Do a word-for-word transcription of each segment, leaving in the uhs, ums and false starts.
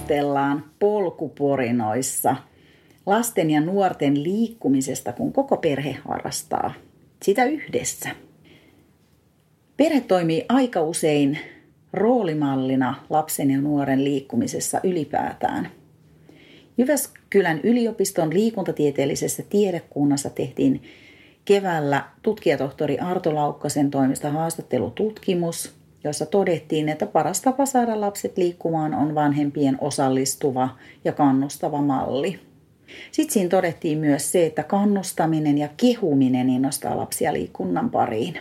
ajatellaan polkuporinoissa lasten ja nuorten liikkumisesta, kun koko perhe harrastaa sitä yhdessä. Perhe toimii aika usein roolimallina lapsen ja nuoren liikkumisessa ylipäätään. Jyväskylän yliopiston liikuntatieteellisessä tiedekunnassa tehtiin keväällä tutkijatohtori Arto Laukkasen toimesta haastattelututkimus, jossa todettiin, että paras tapa saada lapset liikkumaan on vanhempien osallistuva ja kannustava malli. Sitten siinä todettiin myös se, että kannustaminen ja kehuminen innostaa lapsia liikunnan pariin.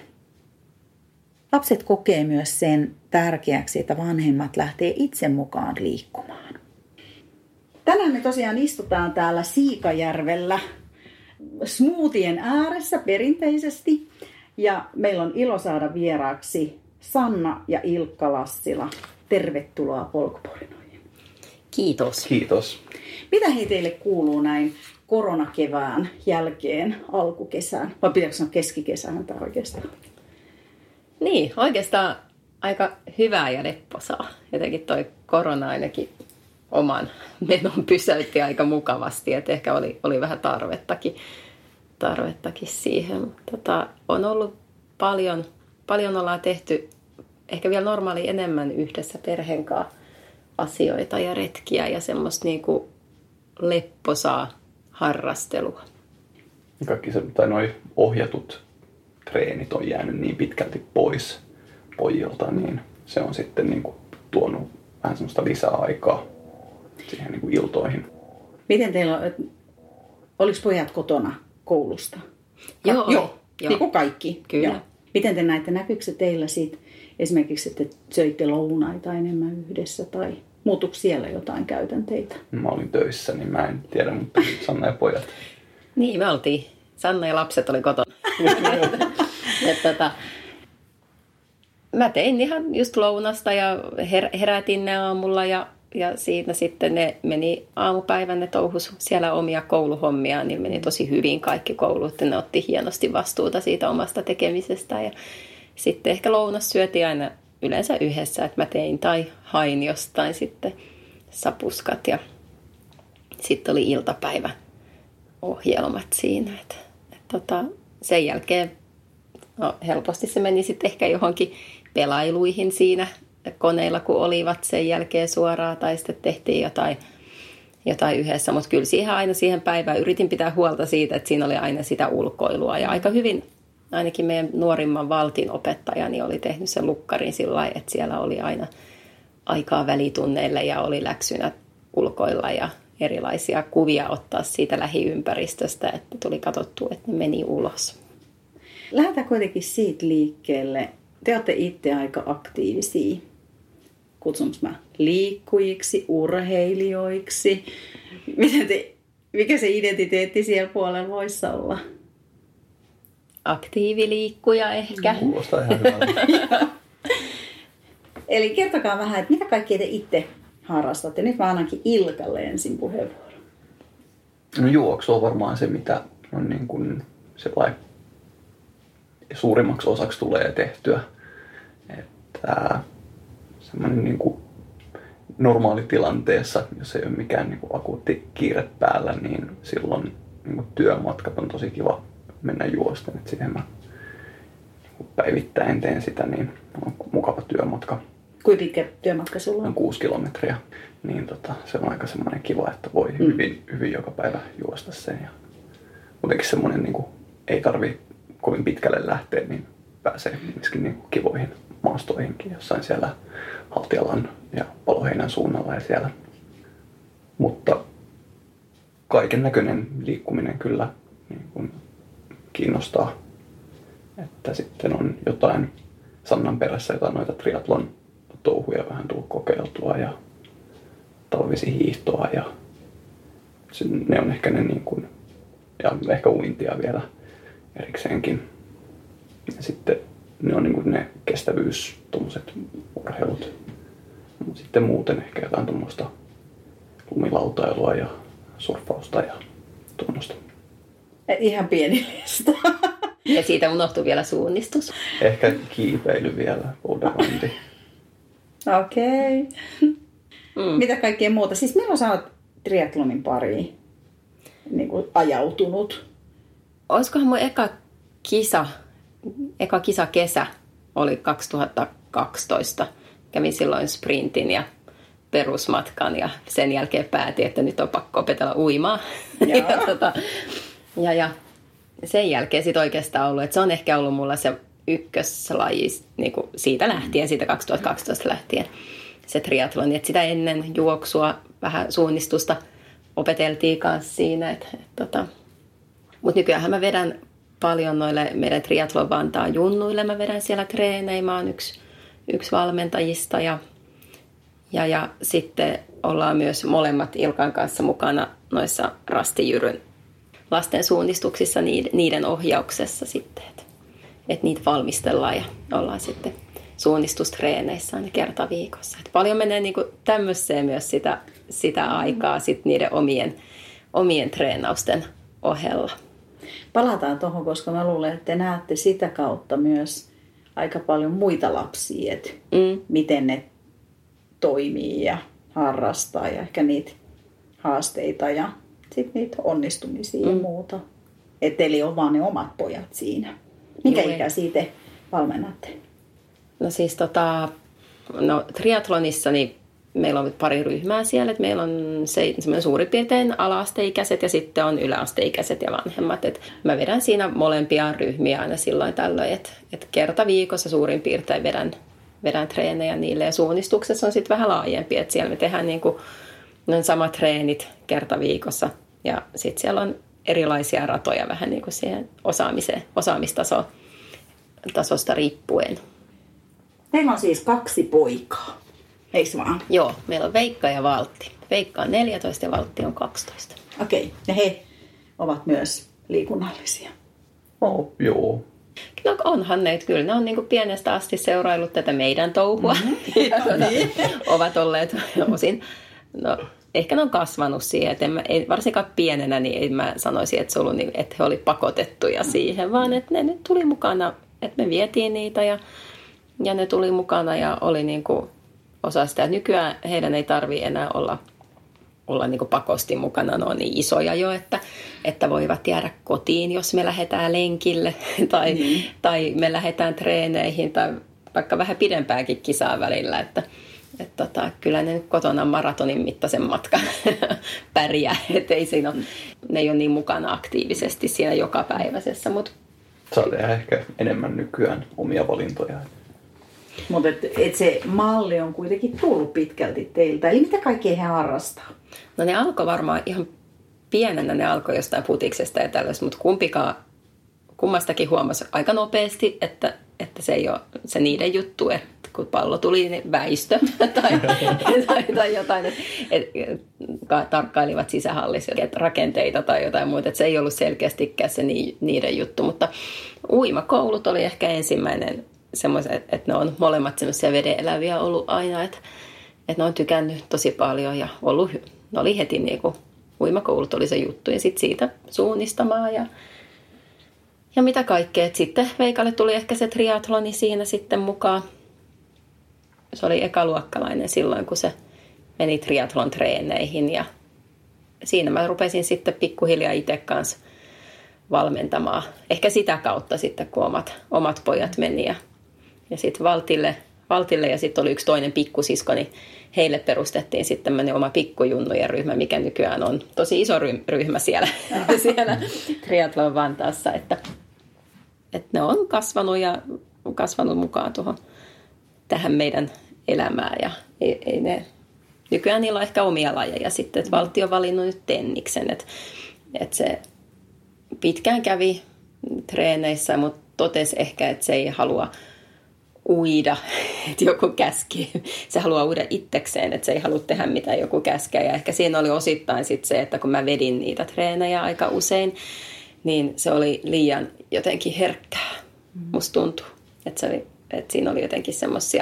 Lapset kokee myös sen tärkeäksi, että vanhemmat lähtee itse mukaan liikkumaan. Tänään me tosiaan istutaan täällä Siikajärvellä smoothien ääressä perinteisesti. Ja meillä on ilo saada vieraaksi Sanna ja Ilkka Lassila. Tervetuloa polkuporinoihin. Kiitos. Kiitos. Mitä hei teille kuuluu näin koronakevään jälkeen alkukesään? Vai pitääkö sanoa keskikesään tai oikeastaan? Niin, oikeastaan aika hyvää ja lepposaa. Jotenkin toi korona ainakin oman menon pysäytti aika mukavasti. Että ehkä oli, oli vähän tarvettakin, tarvettakin siihen. Tota, on ollut paljon, paljon ollaan tehty ehkä vielä normaali enemmän yhdessä perheen kanssa asioita ja retkiä ja semmoista niinku lepposaa harrastelua. Kaikki se, tai noi ohjatut treenit on jäänyt niin pitkälti pois pojilta, niin se on sitten niinku tuonut vähän semmoista lisäaikaa siihen niinku iltoihin. Miten teillä on, oliko pojat kotona koulusta? Ka- Joo, joo, joo. Niin kuin kaikki. Kyllä. Joo. Miten te näette, näkyykö se teillä siitä esimerkiksi, että söitte lounaita enemmän yhdessä tai muutuiko siellä jotain käytänteitä? Mä olin töissä, niin mä en tiedä, mutta Sanna ja pojat. Niin, me oltiin. Sanna ja lapset oli kotona. ja, tota, mä tein ihan just lounasta ja her- herätin ne aamulla ja, ja siinä sitten ne meni aamupäivän, ne touhus siellä omia kouluhommia, niin meni tosi hyvin kaikki koulut. Ne otti hienosti vastuuta siitä omasta tekemisestä ja sitten ehkä lounas syötiin aina yleensä yhdessä, että mä tein tai hain jostain sitten sapuskat ja sitten oli iltapäivä ohjelmat siinä. Et, et tota, sen jälkeen no, helposti se meni sitten ehkä johonkin pelailuihin siinä koneilla, kun olivat sen jälkeen suoraan tai sitten tehtiin jotain, jotain yhdessä. Mutta kyllä siihen aina siihen päivään yritin pitää huolta siitä, että siinä oli aina sitä ulkoilua ja aika hyvin ainakin meidän nuorimman Valtin opettajani oli tehnyt sen lukkarin sillä lailla, että siellä oli aina aikaa välitunneille ja oli läksynä ulkoilla ja erilaisia kuvia ottaa siitä lähiympäristöstä, että tuli katsottua, että ne meni ulos. Lähdetään kuitenkin siitä liikkeelle. Te olette itse aika aktiivisia. Kutsunko mä liikkujiksi, urheilijoiksi? Miten te, mikä se identiteetti siellä puolella voisi olla? Aktiiviliikkuja ehkä. Kuulostaa ihan hyvältä. Eli kertokaa vähän, että mitä kaikkea te itse harrastatte. Nyt mä annankin Ilkalle ensin puheenvuoron. No juoksu on varmaan se, mitä on niin kuin sellainen suurimmaksi osaksi tulee tehtyä. Että semmoinen niin kuin normaalitilanteessa, jos ei ole mikään niin kuin akuutti kiire päällä, niin silloin niin kuin työmatkat on tosi kiva mennä juosten. Että siihen mä päivittäin teen sitä, niin on mukava työmatka. Kuinka pitkä työmatka sulla on? On kuusi kilometriä. Niin tota, se on aika semmoinen kiva, että voi mm. hyvin, hyvin joka päivä juosta sen. Ja muutenkin semmoinen, niin kuin, ei tarvitse kovin pitkälle lähteä, niin pääsee myöskin niin kuin kivoihin maastoihinkin jossain siellä Haltialan ja Paloheinän suunnalla ja siellä. Mutta kaiken näköinen liikkuminen kyllä niin kuin kiinnostaa. Että sitten on jotain Sannan perässä, jotain noita triathlon touhuja vähän tullut kokeiltua ja talvisihiihtoa ja ne on ehkä ne niin kuin, ja ehkä uintia vielä erikseenkin. Ja sitten ne on niin kuin ne kestävyys, tommoset urheilut. Mutta sitten muuten ehkä jotain tuommoista lumilautailua ja surffausta ja tuommoista. Ihan pieni lista. Ja siitä unohtui vielä suunnistus. Ehkä kiipeily vielä, boulderointi. Okei. Okay. mm. mitä kaikkea muuta. Siis milloin sä oot triathlonin pariin niin kuin ajautunut? Olisikohan mun eka kisa, eka kisa kesä oli kaksituhattakaksitoista. Kävin silloin sprintin ja perusmatkan ja sen jälkeen päätin, että nyt on pakko opetella uimaa. ja, tota, ja, ja sen jälkeen sitten oikeastaan ollut, että se on ehkä ollut mulla se ykköslaji niin kuin siitä lähtien, siitä kaksituhattakaksitoista lähtien se triathlon. Että sitä ennen juoksua, vähän suunnistusta opeteltiin kanssa siinä. Et, et, tota. Mutta nykyäänhän mä vedän paljon noille meidän triathlon Vantaan junnuille. Mä vedän siellä treenejä. Mä oon yksi, yksi valmentajista ja, ja, ja sitten ollaan myös molemmat Ilkan kanssa mukana noissa Rastijyryn lasten suunnistuksissa, niiden ohjauksessa sitten. Että et niitä valmistellaan ja ollaan sitten suunnistustreeneissä aina kerta viikossa. Et paljon menee niinku tämmöiseen myös sitä, sitä aikaa sit niiden omien, omien treenausten ohella. Palataan tuohon, koska mä luulen, että te näette sitä kautta myös aika paljon muita lapsia, että mm. miten ne toimii ja harrastaa ja ehkä niitä haasteita ja sitten niitä onnistumisia mm. ja muuta. Että teillä on vaan ne omat pojat siinä. Mikä Juu, ikä siitä valmennatte? No siis tota, no triathlonissa niin meillä on pari ryhmää siellä. Että meillä on se, semmoinen suurin piirtein ala-asteikäiset ja sitten on yläasteikäiset ja vanhemmat. Et mä vedän siinä molempia ryhmiä aina silloin tällöin. Että et kerta viikossa suurin piirtein vedän, vedän treenejä niille. Ja suunnistuksessa on sitten vähän laajempi. Että siellä me tehdään niinku, ne samat treenit kerta viikossa. Ja sitten siellä on erilaisia ratoja vähän niin kuin siihen osaamiseen, osaamistasoon tasosta riippuen. Meillä on siis kaksi poikaa, eikö vaan? Joo, meillä on Veikka ja Valtti. Veikka on neljätoista ja Valtti on kaksitoista. Okei, ja he ovat myös liikunnallisia. Oh, joo. No onhan ne, kyllä ne on niin kuin pienestä asti seuraillut tätä meidän touhua. Mm-hmm. ja tuota, ovat olleet osin, no ehkä ne on kasvanut siihen, että en mä, ei, varsinkaan pienenä niin ei mä sanoisi, että, se ollut niin, että he oli pakotettuja siihen, vaan että ne nyt tuli mukana, että me vietiin niitä ja, ja ne tuli mukana ja oli niin kuin osa sitä. Nykyään heidän ei tarvitse enää olla, olla niin kuin pakosti mukana, ne on niin isoja jo, että, että voivat jäädä kotiin, jos me lähdetään lenkille tai, mm. tai me lähdetään treeneihin tai vaikka vähän pidempääkin kisaa välillä, että Että tota, kyllä ne kotona maratonin mittaisen matkan pärjää, että ei siinä ole, ne ei ole niin mukana aktiivisesti siinä jokapäiväisessä. Mut saa tehdä ehkä enemmän nykyään omia valintoja. Mutta et, et se malli on kuitenkin tullut pitkälti teiltä. Eli mitä kaikkea he harrastaa? No ne alkoi varmaan ihan pienenä, ne alkoi jostain futiksesta ja tällaista, mutta kumpikaan, kummastakin huomasi aika nopeasti, että, että se ei ole se niiden juttu, että kun pallo tuli, niin väistö tai, tai, tai jotain, että et, tarkkailivat sisähallissa rakenteita tai jotain muuta. Että se ei ollut selkeästikään se niiden juttu, mutta uimakoulut oli ehkä ensimmäinen semmoisen, että, että ne on molemmat semmoisia vedeneläviä ollut aina, että, että ne on tykännyt tosi paljon ja ollut, ne oli heti niin kuin uimakoulut oli se juttu ja sitten siitä suunnistamaan ja ja mitä kaikkea. Et sitten Veikalle tuli ehkä se triathloni siinä sitten mukaan. Se oli ekaluokkalainen silloin, kun se meni triathlon treeneihin. Ja siinä mä rupesin sitten pikkuhiljaa itse kanssa valmentamaan. Ehkä sitä kautta sitten, kun omat, omat pojat meni. Ja, ja sitten Valtille, Valtille ja sitten oli yksi toinen pikkusisko, niin heille perustettiin sitten tämmöinen oma pikkujunnujen ryhmä, mikä nykyään on tosi iso ryhmä siellä, siellä triathlon Vantaassa, että, että ne on kasvanut ja kasvanut mukaan tuohon tähän meidän elämään ja ei, ei ne, nykyään niillä on ehkä omia lajeja sitten, että Valtti on valinnut nyt tenniksen, että, että se pitkään kävi treeneissä, mutta totesi ehkä, että se ei halua uida, että joku käski. Se haluaa uida itsekseen, että se ei halua tehdä mitään joku käskee. Ja ehkä siinä oli osittain sit se, että kun mä vedin niitä treenejä aika usein, niin se oli liian jotenkin herkkää. Musta tuntui, että, se oli, että siinä oli jotenkin semmoisia,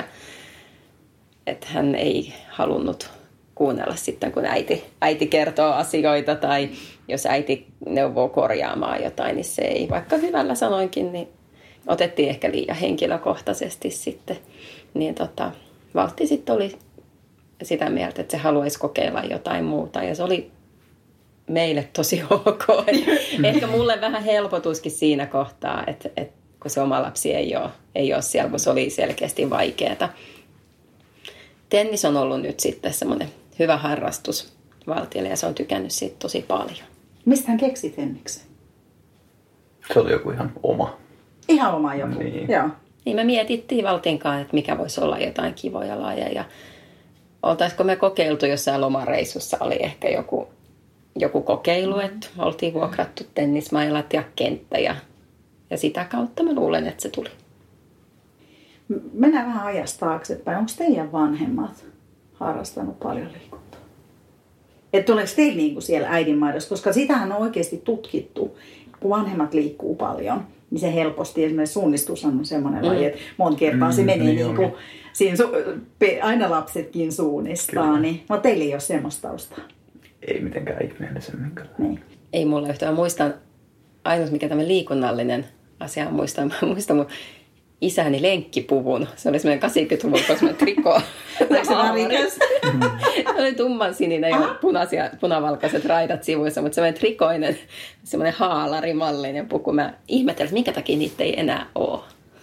että hän ei halunnut kuunnella sitten, kun äiti, äiti kertoo asioita tai jos äiti neuvoo korjaamaan jotain, niin se ei, vaikka hyvällä sanoinkin, niin otettiin ehkä liian henkilökohtaisesti sitten. Niin tota, Valtti sitten oli sitä mieltä, että se haluaisi kokeilla jotain muuta. Ja se oli meille tosi ok. Ehkä mulle vähän helpotuskin siinä kohtaa, että, että kun se oma lapsi ei ole, ei ole siellä, kun se oli selkeästi vaikeaa. Tennis on ollut nyt sitten semmoinen hyvä harrastus Valtiolle ja se on tykännyt siitä tosi paljon. Mistä hän keksi tenniksen? Se oli joku ihan oma. Ihan oma joku, niin. Joo. Niin me mietittiin Valtin kanssa, että mikä voisi olla jotain kivoja lajeja. Oltaisiko me kokeiltu jossain lomareissussa, oli ehkä joku, joku kokeilu, että oltiin vuokrattu tennismailat ja kenttä ja, ja sitä kautta mä luulen, että se tuli. Mennään vähän ajasta taaksepäin. Onko teidän vanhemmat harrastanut paljon liikuntaa? Että tuleeko teillä niinku siellä äidinmaidossa? Koska sitähän on oikeasti tutkittu. Kun vanhemmat liikkuu paljon, niin se helposti, esimerkiksi suunnistus on semmoinen mm. laji, että monta kertaa mm, se menee niin, niin kuin, siinä su- aina lapsetkin suunnistaa. Niin, no teillä ei ole semmoista taustaa. Ei mitenkään ihmeellisemmin kyllä. Niin. Ei mulla yhtään. Muistan, ainut mikä tämä liikunnallinen asia, muistan, muistan mun isäni lenkkipuvun. Se oli semmoinen kahdeksankymmentäluvun semmoinen triko. Oliko se värikäs? Se oli tumman sininen ja punaisia, punavalkoiset raidat sivuissa, mutta semmoinen trikoinen, semmoinen haalarimallinen puku. Mä ihmettelin, minkä takia niitä ei enää ole.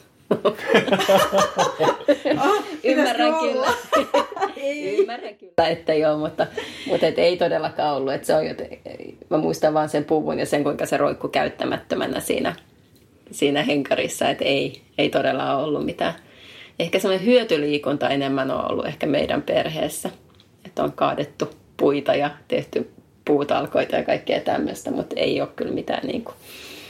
Oh, Ymmärrän kyllä. Ymmärrän kyllä, että joo, mutta, mutta et ei todellakaan ollut. Että se on joten, mä muistan vaan sen puvun ja sen, kuinka se roikkui käyttämättömänä siinä, siinä henkarissa. Että ei, ei todella ole ollut mitään. Ehkä semmoinen hyötyliikunta enemmän on ollut ehkä meidän perheessä. Että on kaadettu puita ja tehty puutalkoita ja kaikkea tämmöistä, mutta ei ole kyllä mitään niin kuin.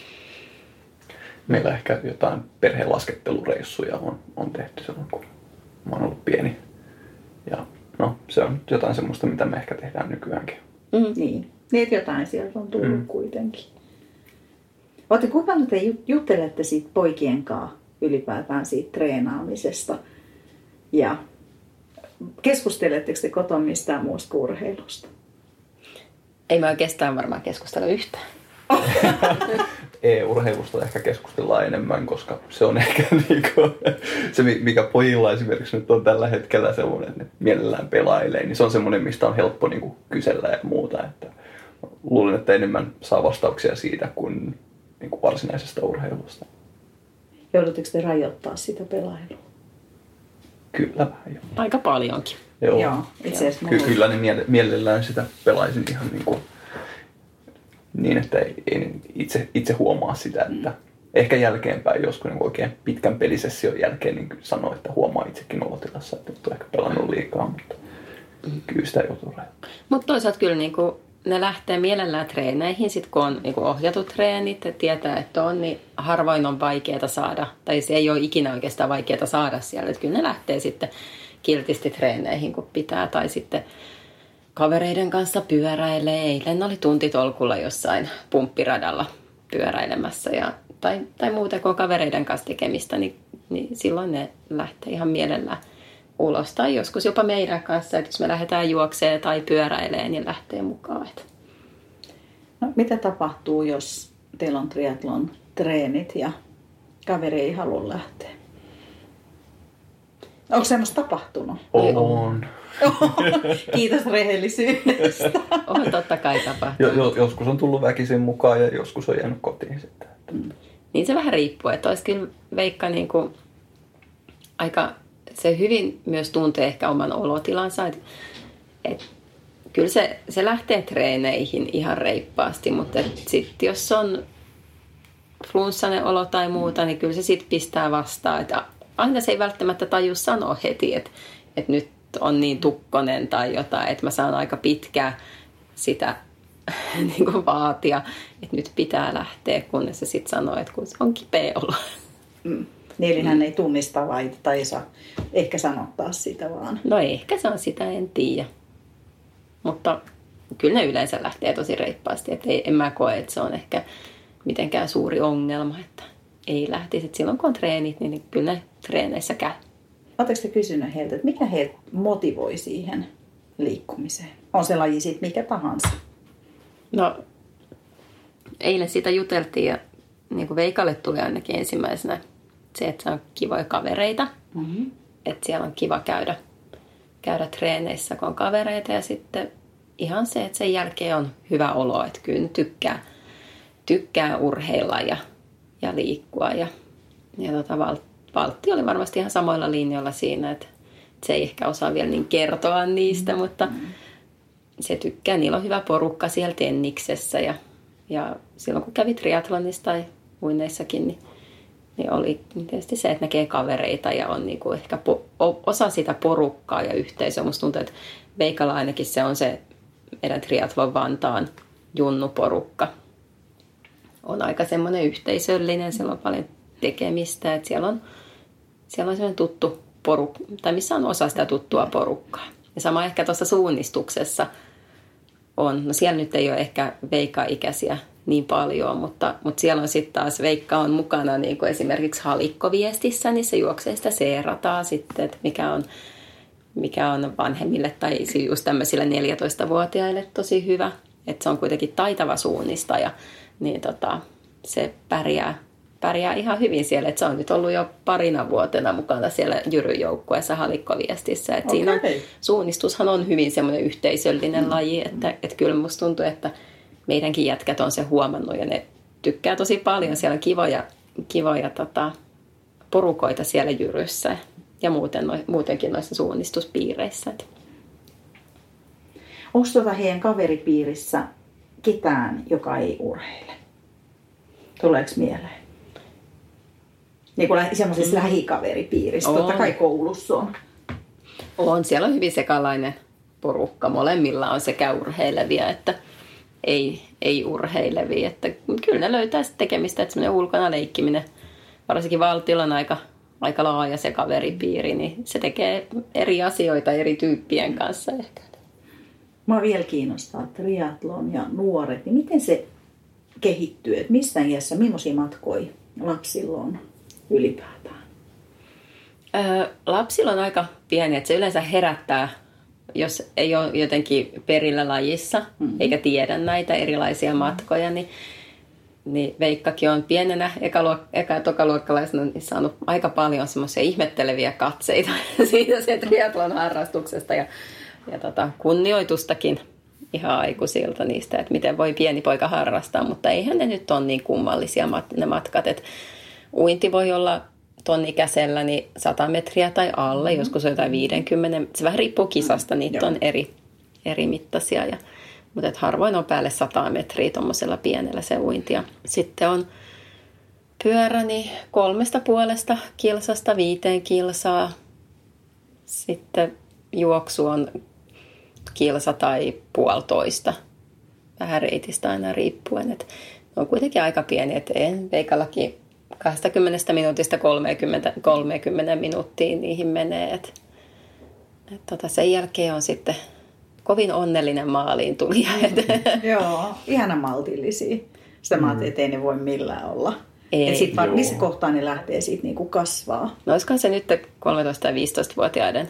Meillä ehkä jotain perheen laskettelureissuja on, on tehty silloin, kun mä oon ollut pieni. Ja no, se on jotain semmoista, mitä me ehkä tehdään nykyäänkin. Mm. Niin, niin jotain sieltä on tullut mm. kuitenkin. Ootte, kuinka paljon te juttelette siitä poikien kanssa ylipäätään siitä treenaamisesta? Ja keskusteletteko te kotona mistään muusta urheilusta? Ei mä oikeastaan varmaan keskustella yhtään. E-urheilusta ehkä keskustellaan enemmän, koska se on ehkä niinku, se, mikä pojilla esimerkiksi nyt on tällä hetkellä semmoinen, että mielellään pelailee, niin se on semmoinen, mistä on helppo niinku kysellä ja muuta. Että luulen, että enemmän saa vastauksia siitä kuin niinku varsinaisesta urheilusta. Joudutteko te rajoittaa sitä pelailua? Kyllä vähän jo. Aika paljonkin. Joo, Joo itse asiassa. Ky- kyllä niin mielellään sitä pelaisin ihan niin kuin niin, että ei, ei itse, itse huomaa sitä, että mm. ehkä jälkeenpäin joskus niin oikein pitkän pelisession jälkeen niin sanoo, että huomaa itsekin olotilassa, että nyt on ehkä pelannut liikaa, mutta mm. kyllä sitä joutuu rajoittamaan. Mutta toisaalta kyllä niin kuin, ne lähtee mielellään treeneihin, sit kun on niin kuin ohjatut treenit, että tietää, että on, niin harvoin on vaikeaa saada, tai se ei ole ikinä oikeastaan vaikeaa saada siellä, että kyllä ne lähtee sitten kiltisti treeneihin, kun pitää, tai sitten kavereiden kanssa pyöräilee. Eilen oli tuntitolkulla jossain pumppiradalla pyöräilemässä. Ja, tai, tai muuten, kun on kavereiden kanssa tekemistä, niin, niin silloin ne lähtee ihan mielellään ulos. Tai joskus jopa meidän kanssa, että jos me lähdetään juokseen tai pyöräilee, niin lähtee mukaan. No, mitä tapahtuu, jos teillä on triathlon treenit ja kaveri ei halua lähteä? Onko semmoista tapahtunut? On. Kiitos rehellisyydestä. On totta kai tapahtunut. Jo, joskus on tullut väkisin mukaan ja joskus on jäänyt kotiin sitten. Mm. Niin se vähän riippuu, että olisi kyllä Veikka niin kuin aika, se hyvin myös tuntee ehkä oman olotilansa, että, että kyllä se, se lähtee treeneihin ihan reippaasti, mutta sitten jos on flunssainen olo tai muuta, niin kyllä se sitten pistää vastaan, että aina se ei välttämättä taju sanoa heti, että, että nyt on niin tukkonen tai jotain, että mä saan aika pitkään sitä niin kuin vaatia, että nyt pitää lähteä, kunnes se sitten sanoo, että kun se on kipeä olo. Mm. Niin, eli hän ei tunnista vai, tai ei saa ehkä sanottaa sitä vaan. No ehkä se on sitä, en tiedä. Mutta kyllä ne yleensä lähtee tosi reippaasti, että ei, en mä koe, että se on ehkä mitenkään suuri ongelma, että ei lähtisi. Että silloin kun on treenit, niin kyllä ne treeneissä käy. Oletteko te kysynyt heiltä, että mikä heitä motivoi siihen liikkumiseen? On se laji sitten mikä tahansa? No, eilen sitä juteltiin ja niin kuin Veikalle tuli ainakin ensimmäisenä se, että se on kivoja kavereita. Mm-hmm. Että siellä on kiva käydä käydä treeneissä, kun on kavereita ja sitten ihan se, että sen jälkeen on hyvä olo, että kyllä tykkää, tykkää urheilla ja, ja liikkua. Ja, ja tota, Valtti oli varmasti ihan samoilla linjoilla siinä, että se ei ehkä osaa vielä niin kertoa niistä, mm-hmm. mutta se tykkää. Niillä on hyvä porukka siellä tenniksessä ja, ja silloin kun kävi triathlonissa tai uineissakin, niin, niin oli tietysti se, että näkee kavereita ja on niin kuin ehkä po, osa sitä porukkaa ja yhteisöä. Musta tuntuu, että Veikalla ainakin se on se meidän triathlon Vantaan junnuporukka. On aika semmoinen yhteisöllinen, siellä on paljon tekemistä, että siellä on, siellä on semmoinen tuttu porukka, tai missä on osa sitä tuttua porukkaa. Ja sama ehkä tuossa suunnistuksessa on, no siellä nyt ei ole ehkä Veikka-ikäisiä niin paljon, mutta, mutta siellä on sitten taas Veikka on mukana niin kuin esimerkiksi halikkoviestissä, niin se juoksee sitä seerataan sitten, että mikä on, mikä on vanhemmille tai just tämmöisille neljätoistavuotiaille tosi hyvä, että se on kuitenkin taitava suunnistaja, niin tota, se pärjää, pärjää ihan hyvin siellä, että se on nyt ollut jo parina vuotena mukana siellä Jyry-joukkueessa halikkoviestissä, että okay. Siinä on, suunnistushan on hyvin semmoinen yhteisöllinen mm. laji, että, että kyllä musta tuntuu, että meidänkin jätkät on se huomannut ja ne tykkää tosi paljon. Siellä on kivoja, kivoja tota, porukoita siellä Jyryssä ja muuten, no, muutenkin noissa suunnistuspiireissä. Onko tuota heidän kaveripiirissä ketään, joka ei urheile? Tuleeko mieleen? Niin kuin semmoisessa mm. lähikaveripiirissä, on. Totta kai koulussa on. On, siellä on hyvin sekalainen porukka. Molemmilla on sekä urheilevia että ei, ei urheilevia. Että kyllä ne löytää sitten tekemistä, että semmoinen ulkona leikkiminen, varsinkin Valtilla on aika, aika laaja se kaveripiiri, niin se tekee eri asioita eri tyyppien kanssa ehkä. Mua vielä kiinnostaa triathlon ja nuoret, niin miten se kehittyy? Että missä iässä, millaisia matkoja lapsilla on ylipäätään? Öö, lapsilla on aika pieni, että se yleensä herättää, jos ei ole jotenkin perillä lajissa, mm-hmm. eikä tiedä näitä erilaisia matkoja, niin, niin Veikkakin on pienenä eka- eka- ja tokaluokkalaisena niin saanut aika paljon semmoisia ihmetteleviä katseita siitä sen triathlon harrastuksesta ja, ja tota, kunnioitustakin ihan aikuisilta niistä, että miten voi pieni poika harrastaa, mutta eihän ne nyt ole niin kummallisia mat- ne matkat, että uinti voi olla ton ikäisellä niin sata metriä tai alle, mm-hmm. joskus on jotain viisikymmentä, se vähän riippuu kisasta, niitä mm-hmm. on eri, eri mittaisia, ja, mutta et harvoin on päälle sata metriä tuommoisella pienellä se uintia. Sitten on pyörä niin kolmesta puolesta kilsasta viiteen kilsaa, sitten juoksu on kilsa tai puolitoista, vähän reitistä aina riippuen, että on kuitenkin aika pieni, että en Veikallakin kaksikymmentä minuutista kolmekymmentä, kolmekymmentä minuuttia niihin menee. Et, et tota, sen jälkeen on sitten kovin onnellinen maaliin tulija. Joo, ihana maltillisia. Sitä mä ajattelin, ettei ne voi millään olla. Ei, sit var, missä kohtaa ne lähtee siitä niinku kasvaa? No olisikohan se nyt kolmetoista- tai viisitoistavuotiaiden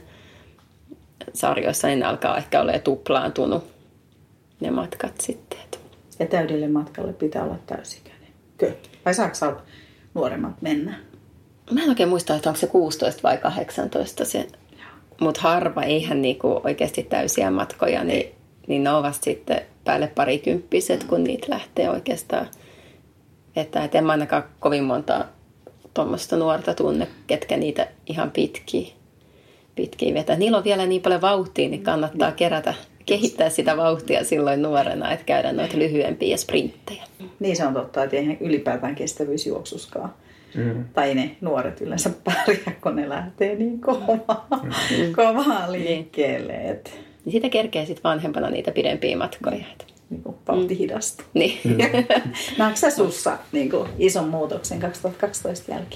sarjoissa, niin alkaa ehkä olla tuplaantunut ne matkat sitten. Ja täydelle matkalle pitää olla täysikäinen. Kyllä. Vai saako sä nuoremmat mennä? Mä en oikein muista, että onko se kuusitoista vai kahdeksantoista se. Mutta harva, eihän niinku oikeasti täysiä matkoja, niin, niin ne on vasta sitten päälle parikymppiset, kun niitä lähtee oikeastaan vetää. Et en mä ainakaan kovin monta tuommoista nuorta tunne, ketkä niitä ihan pitkiä, pitkiä vetää. Niillä on vielä niin paljon vauhtia, niin kannattaa kerätä, kehittää sitä vauhtia silloin nuorena, että käydä noita lyhyempiä sprinttejä. Niin se on totta, että eihän ylipäätään kestävyysjuoksuskaan. Mm. Tai ne nuoret yleensä pärjää, kun ne lähtee niin kovaa, mm. kovaa liikkeelle. Että niin siitä kerkee sitten vanhempana niitä pidempiä matkoja. Niin kuin vauhti hidasta. Niin. Mm. Näetkö sä sussa niin kuin ison muutoksen kaksituhattakaksitoista jälkeen?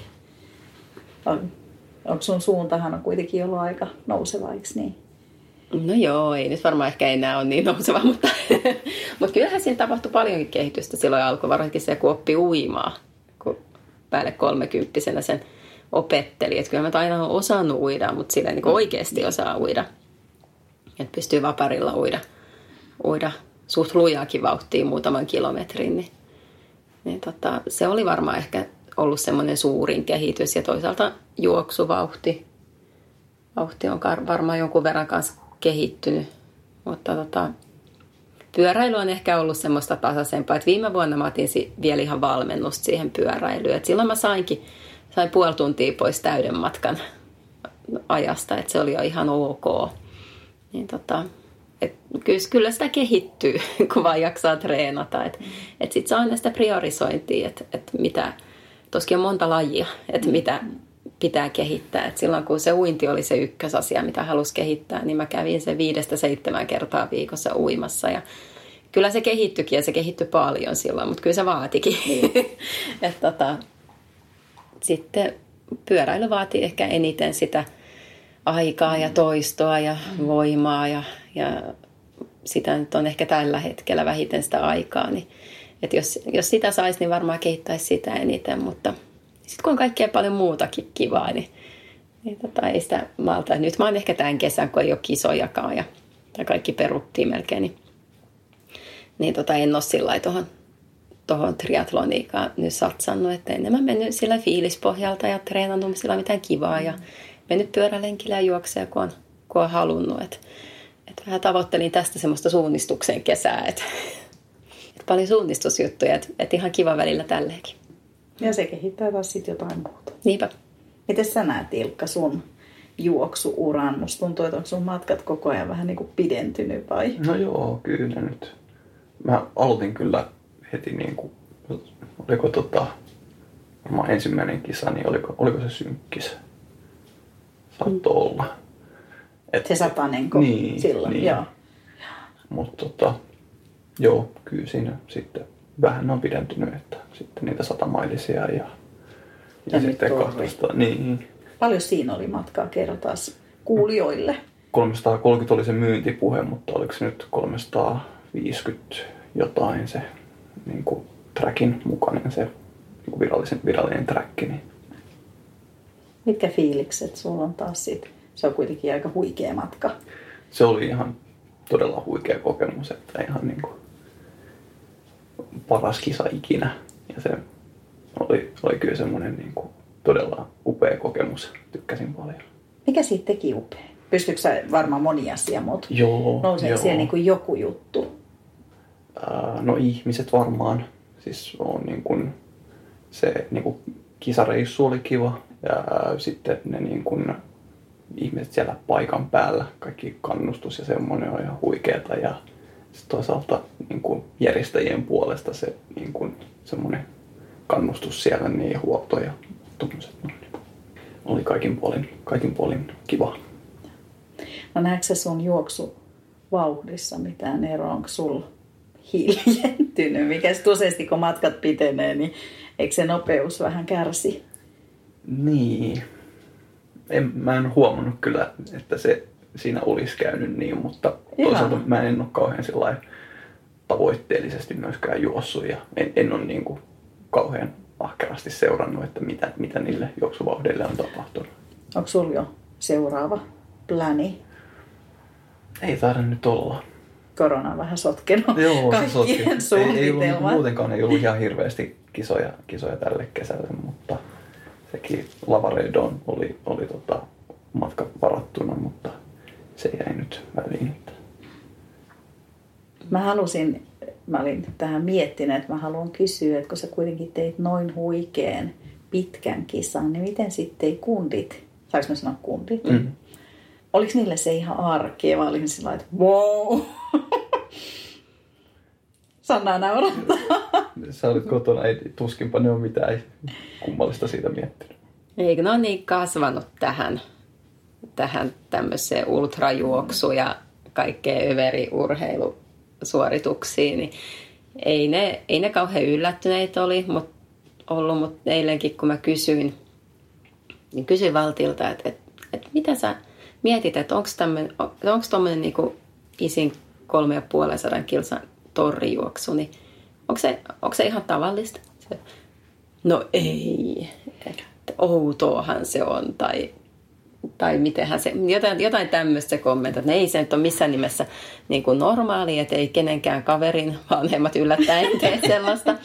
On, onko sun suuntahan on kuitenkin ollut aika nouseva, eikö niin? No joo, ei nyt varmaan ehkä enää ole niin nouseva, mutta, mutta kyllähän siinä tapahtui paljonkin kehitystä silloin alkoi, varsinkin se, kun oppi uimaa, kun päälle kolmekymppisenä sen opetteli. Että kyllä mä aina olen osannut uida, mutta sillä niin oikeasti osaa uida. Että pystyy vaparilla uida, uida suht lujaakin vauhtiin muutaman kilometrin. Niin, niin tota, se oli varmaan ehkä ollut semmoinen suurin kehitys ja toisaalta juoksuvauhti vauhti on varmaan jonkun verran kanssa kehittynyt. Mutta tota, pyöräily on ehkä ollut semmoista tasaisempaa. Et viime vuonna mä otin vielä ihan valmennusta siihen pyöräilyyn. Et silloin mä sainkin, sain puoli tuntia pois täyden matkan ajasta, että se oli jo ihan ok. Niin tota, et kyllä sitä kehittyy, kun vaan jaksaa treenata. Että et sit se on aina sitä priorisointia, että et mitä, toskin on monta lajia, että mitä pitää kehittää. Et silloin kun se uinti oli se ykkösasia, mitä halusi kehittää, niin mä kävin sen viidestä seitsemän kertaa viikossa uimassa. Ja kyllä se kehittyikin ja se kehittyi paljon silloin, mutta kyllä se vaatikin. Niin. Et tota, sitten pyöräily vaatii ehkä eniten sitä aikaa ja toistoa ja voimaa ja, ja sitä nyt on ehkä tällä hetkellä vähiten sitä aikaa. Niin, että jos, jos sitä saisi, niin varmaan kehittäisi sitä eniten, mutta sitten kun on kaikkea paljon muutakin kivaa, niin, niin tota, ei sitä malta. Nyt mä oon ehkä tämän kesän, kun ei ole kisojakaan ja, ja kaikki peruttiin melkein, niin, niin tota, en ole sillä lailla tuohon tuohon triatloniikaan nyt satsannut, että enemmän mennyt sillä fiilispohjalta ja treenannut sillä mitään kivaa ja mennyt pyörälenkillä ja juoksea, kun on, kun on halunnut. Et, et vähän tavoittelin tästä semmoista suunnistuksen kesää, että et paljon suunnistusjuttuja, että et ihan kiva välillä tälleenkin. Ja se kehittää taas sitten jotain muuta. Niinpä. Miten sä näet, Ilkka, sun juoksuuran? Musta tuntuu, että onko sun matkat koko ajan vähän niin kuin pidentynyt vai? No joo, kyllä nyt. Mä aloitin kyllä heti niin kuin, oliko tota, varmaan ensimmäinen kisa, niin oliko, oliko se synkkis? Saattoi mm. olla. Et, se satanenko niin, silloin, niin. Joo. Mutta tota, joo, kyllä siinä sitten vähän on pidentynyt, että sitten niitä satamailisia ja, ja, ja sitten kaksitoista. Niin. Paljon siinä oli matkaa, kerro taas kuulijoille. kolmesataakolmekymmentä oli se myyntipuhe, mutta oliko se nyt kolmesataaviisikymmentä jotain se niin kuin trackin mukainen, se niin kuin virallisen, virallinen track. Niin. Mitkä fiilikset sulla on taas siitä? Se on kuitenkin aika huikea matka. Se oli ihan todella huikea kokemus, että ihan niin kuin paras kisa ikinä. Ja se oli, oli kyllä semmoinen niin kuin todella upea kokemus. Tykkäsin paljon. Mikä siitä teki upea? Pystytkö sä varmaan moni asia, mutta joo, nouseeko joo. siellä niin kuin joku juttu? Äh, no ihmiset varmaan. Siis on niin kuin, se niin kuin kisareissu oli kiva. Ja sitten ne niin kuin ihmiset siellä paikan päällä, kaikki kannustus ja semmoinen on ihan huikeeta. Ja sitten toisaalta niin kuin järjestäjien puolesta se niin kuin semmoinen kannustus siellä, niin huolto ja tommoset. No, niin oli kaikin puolin, kaikin puolin kiva. No näetkö sä sun juoksuvauhdissa mitään eroa? Onko sulla hiljentynyt? Mikä useasti kun matkat pitenee, niin eikö se nopeus vähän kärsi? Niin. En, mä en huomannut kyllä, että se siinä olisi käynyt niin, mutta toisaalta Ihan. mä en ole kauhean sellainen tavoitteellisesti myöskään juossut ja en, en ole niin kuin kauhean ahkerasti seurannut, että mitä, mitä niille juoksuvauhdeille on tapahtunut. Onko sulla jo seuraava pläni? Ei taida nyt olla. Korona on vähän sotkenut Joo, kaikkien suunnitelmat. Ei, ei ollut, muutenkaan ei ollut ihan hirveästi kisoja, kisoja tälle kesälle, mutta sekin Lavaredoon oli, oli tota, matka varattuna, mutta se jäi nyt väliin. Mä halusin, mä olin tähän miettinyt, että mä haluan kysyä, että kun sä kuitenkin teit noin huikean pitkän kisan, niin miten sitten ei kundit, saanko mä sanoa kundit? Mm-hmm. Oliko niille se ihan arkea vai oliko sillä että wow? Sanna naurattaa. Sä olit kotona, ei tuskinpa ne on mitään kummallista siitä miettinyt. Eikö ne ole niin kasvanut tähän, tähän tämmöiseen ultrajuoksuun ja kaikkeen överiurheilusuorituksiin, niin ei ne, ei ne kauhean yllättyneitä oli, mut, ollut, mutta eilenkin kun mä kysyin, niin kysyin Valtilta, että, että, että mitä sä mietit, että onko tuommoinen niinku isin kolme ja puolen sadan kilsan torrijuoksu, niin onko se, onko se ihan tavallista? Se, no ei, että outoahan se on, tai, tai mitenhän se, jotain, jotain tämmöistä kommentoa, että ei se nyt ole missään nimessä niin kuin normaali, että ei kenenkään kaverin vanhemmat yllättäen tee sellaista.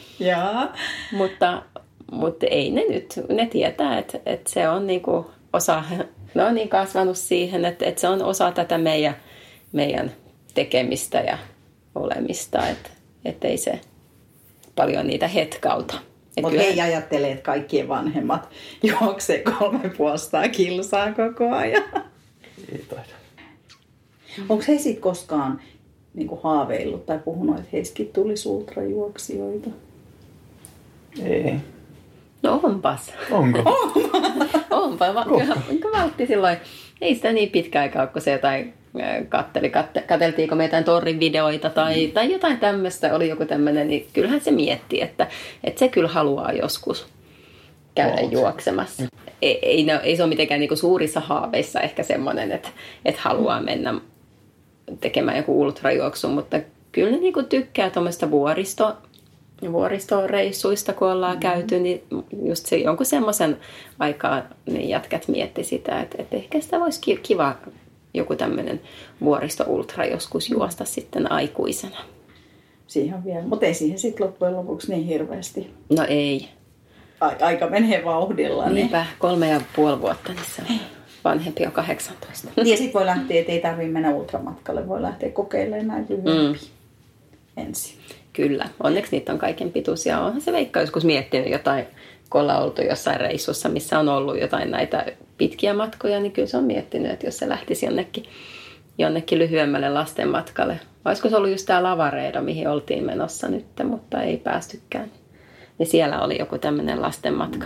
mutta, mutta ei ne nyt, ne tietää, että, että se on niin kuin osa ne on niin kasvanut siihen, että, että se on osa tätä meidän, meidän tekemistä ja olemista, että, että ei se paljon niitä hetkauta. Mutta he ei ajattele, että kaikkien vanhemmat juoksee kolme puolestaan kilsaa koko ajan. Ei taida. Onko he sitten koskaan niin kuin haaveillut tai puhunut, että heissäkin tulisi ultrajuoksijoita? Ei. No onpas. Onko? Onpa. Va- kyllä valtti silloin. Ei sitä niin pitkä aikaa, kun se jotain katteli. Katte, katseltiinko me jotain torrin videoita tai, mm. tai jotain tämmöistä, oli joku tämmöinen, niin kyllähän se mietti, että, että se kyllä haluaa joskus käydä Oot. juoksemassa. Ei, ei, no, ei se ole mitenkään niin kuin suurissa haaveissa ehkä semmoinen, että, että haluaa mennä tekemään joku ultrajuoksu, mutta kyllä ne niin kuin tykkää tuommoista vuoristo, vuoristoreissuista, kun ollaan mm-hmm. käyty, niin just se, jonkun semmoisen aikaa niin jätkät mietti sitä, että, että ehkä sitä olisi kiva joku tämmöinen vuoristo-ultra joskus juosta sitten aikuisena. Siihen on vielä, mutta ei siihen sitten loppujen lopuksi niin hirveästi. No ei. Aika menee vauhdilla. Niinpä, niin. kolme ja puoli vuotta, niin se on vanhempi on kahdeksantoista. Ja sitten voi lähteä, että ei tarvitse mennä ultramatkalle, voi lähteä kokeilemaan näin lyhyempi mm. ensin. Kyllä, onneksi niitä on kaiken pituisia. Onhan se Veikka joskus miettinyt jotain, kun ollaan oltu jossain reissussa, missä on ollut jotain näitä pitkiä matkoja, niin kyllä se on miettinyt, että jos se lähtisi jonnekin, jonnekin lyhyemmälle lasten matkalle. Olisiko se ollut just tämä Lavaredo, mihin oltiin menossa nyt, mutta ei päästykään. Ja siellä oli joku tämmöinen lasten matka.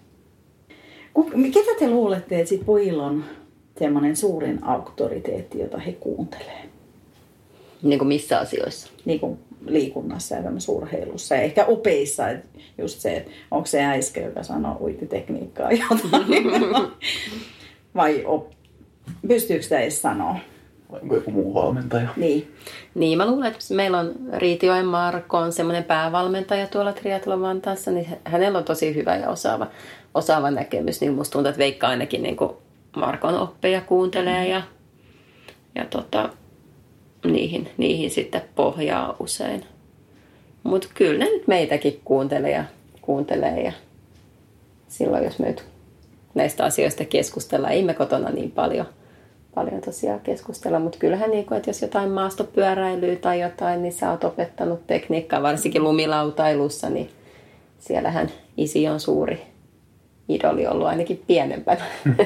Ketä te luulette, että sit pojilla on semmoinen suurin auktoriteetti, jota he kuuntelee? Niin kuin missä asioissa? Niin kuin liikunnassa ja tämmöisessä urheilussa ja ehkä opeissa. Että just se, että onko se äiskä, joka sanoo uititekniikkaa jotain. Vai op... pystyykö sitä edes sanoa? Vai onko joku muu valmentaja? Niin. Niin, mä luulen, että meillä on Riitioen Marko on semmoinen päävalmentaja tuolla Triathlon Vantaassa, niin hänellä on tosi hyvä ja osaava, osaava näkemys. Niin musta tuntuu, että Veikka ainakin niin kuin Markon oppeja kuuntelee ja, ja tota, niihin, niihin sitten pohjaa usein. Mutta kyllä ne nyt meitäkin kuuntelee ja, kuuntelee ja silloin, jos me nyt näistä asioista keskustellaan, ei me kotona niin paljon. Paljon tosiaan keskustella, mutta kyllähän niin kuin, että jos jotain maastopyöräilyä tai jotain, niin sä oot opettanut tekniikkaa, varsinkin lumilautailussa, niin siellähän isi on suuri idoli ollut ainakin pienempänä.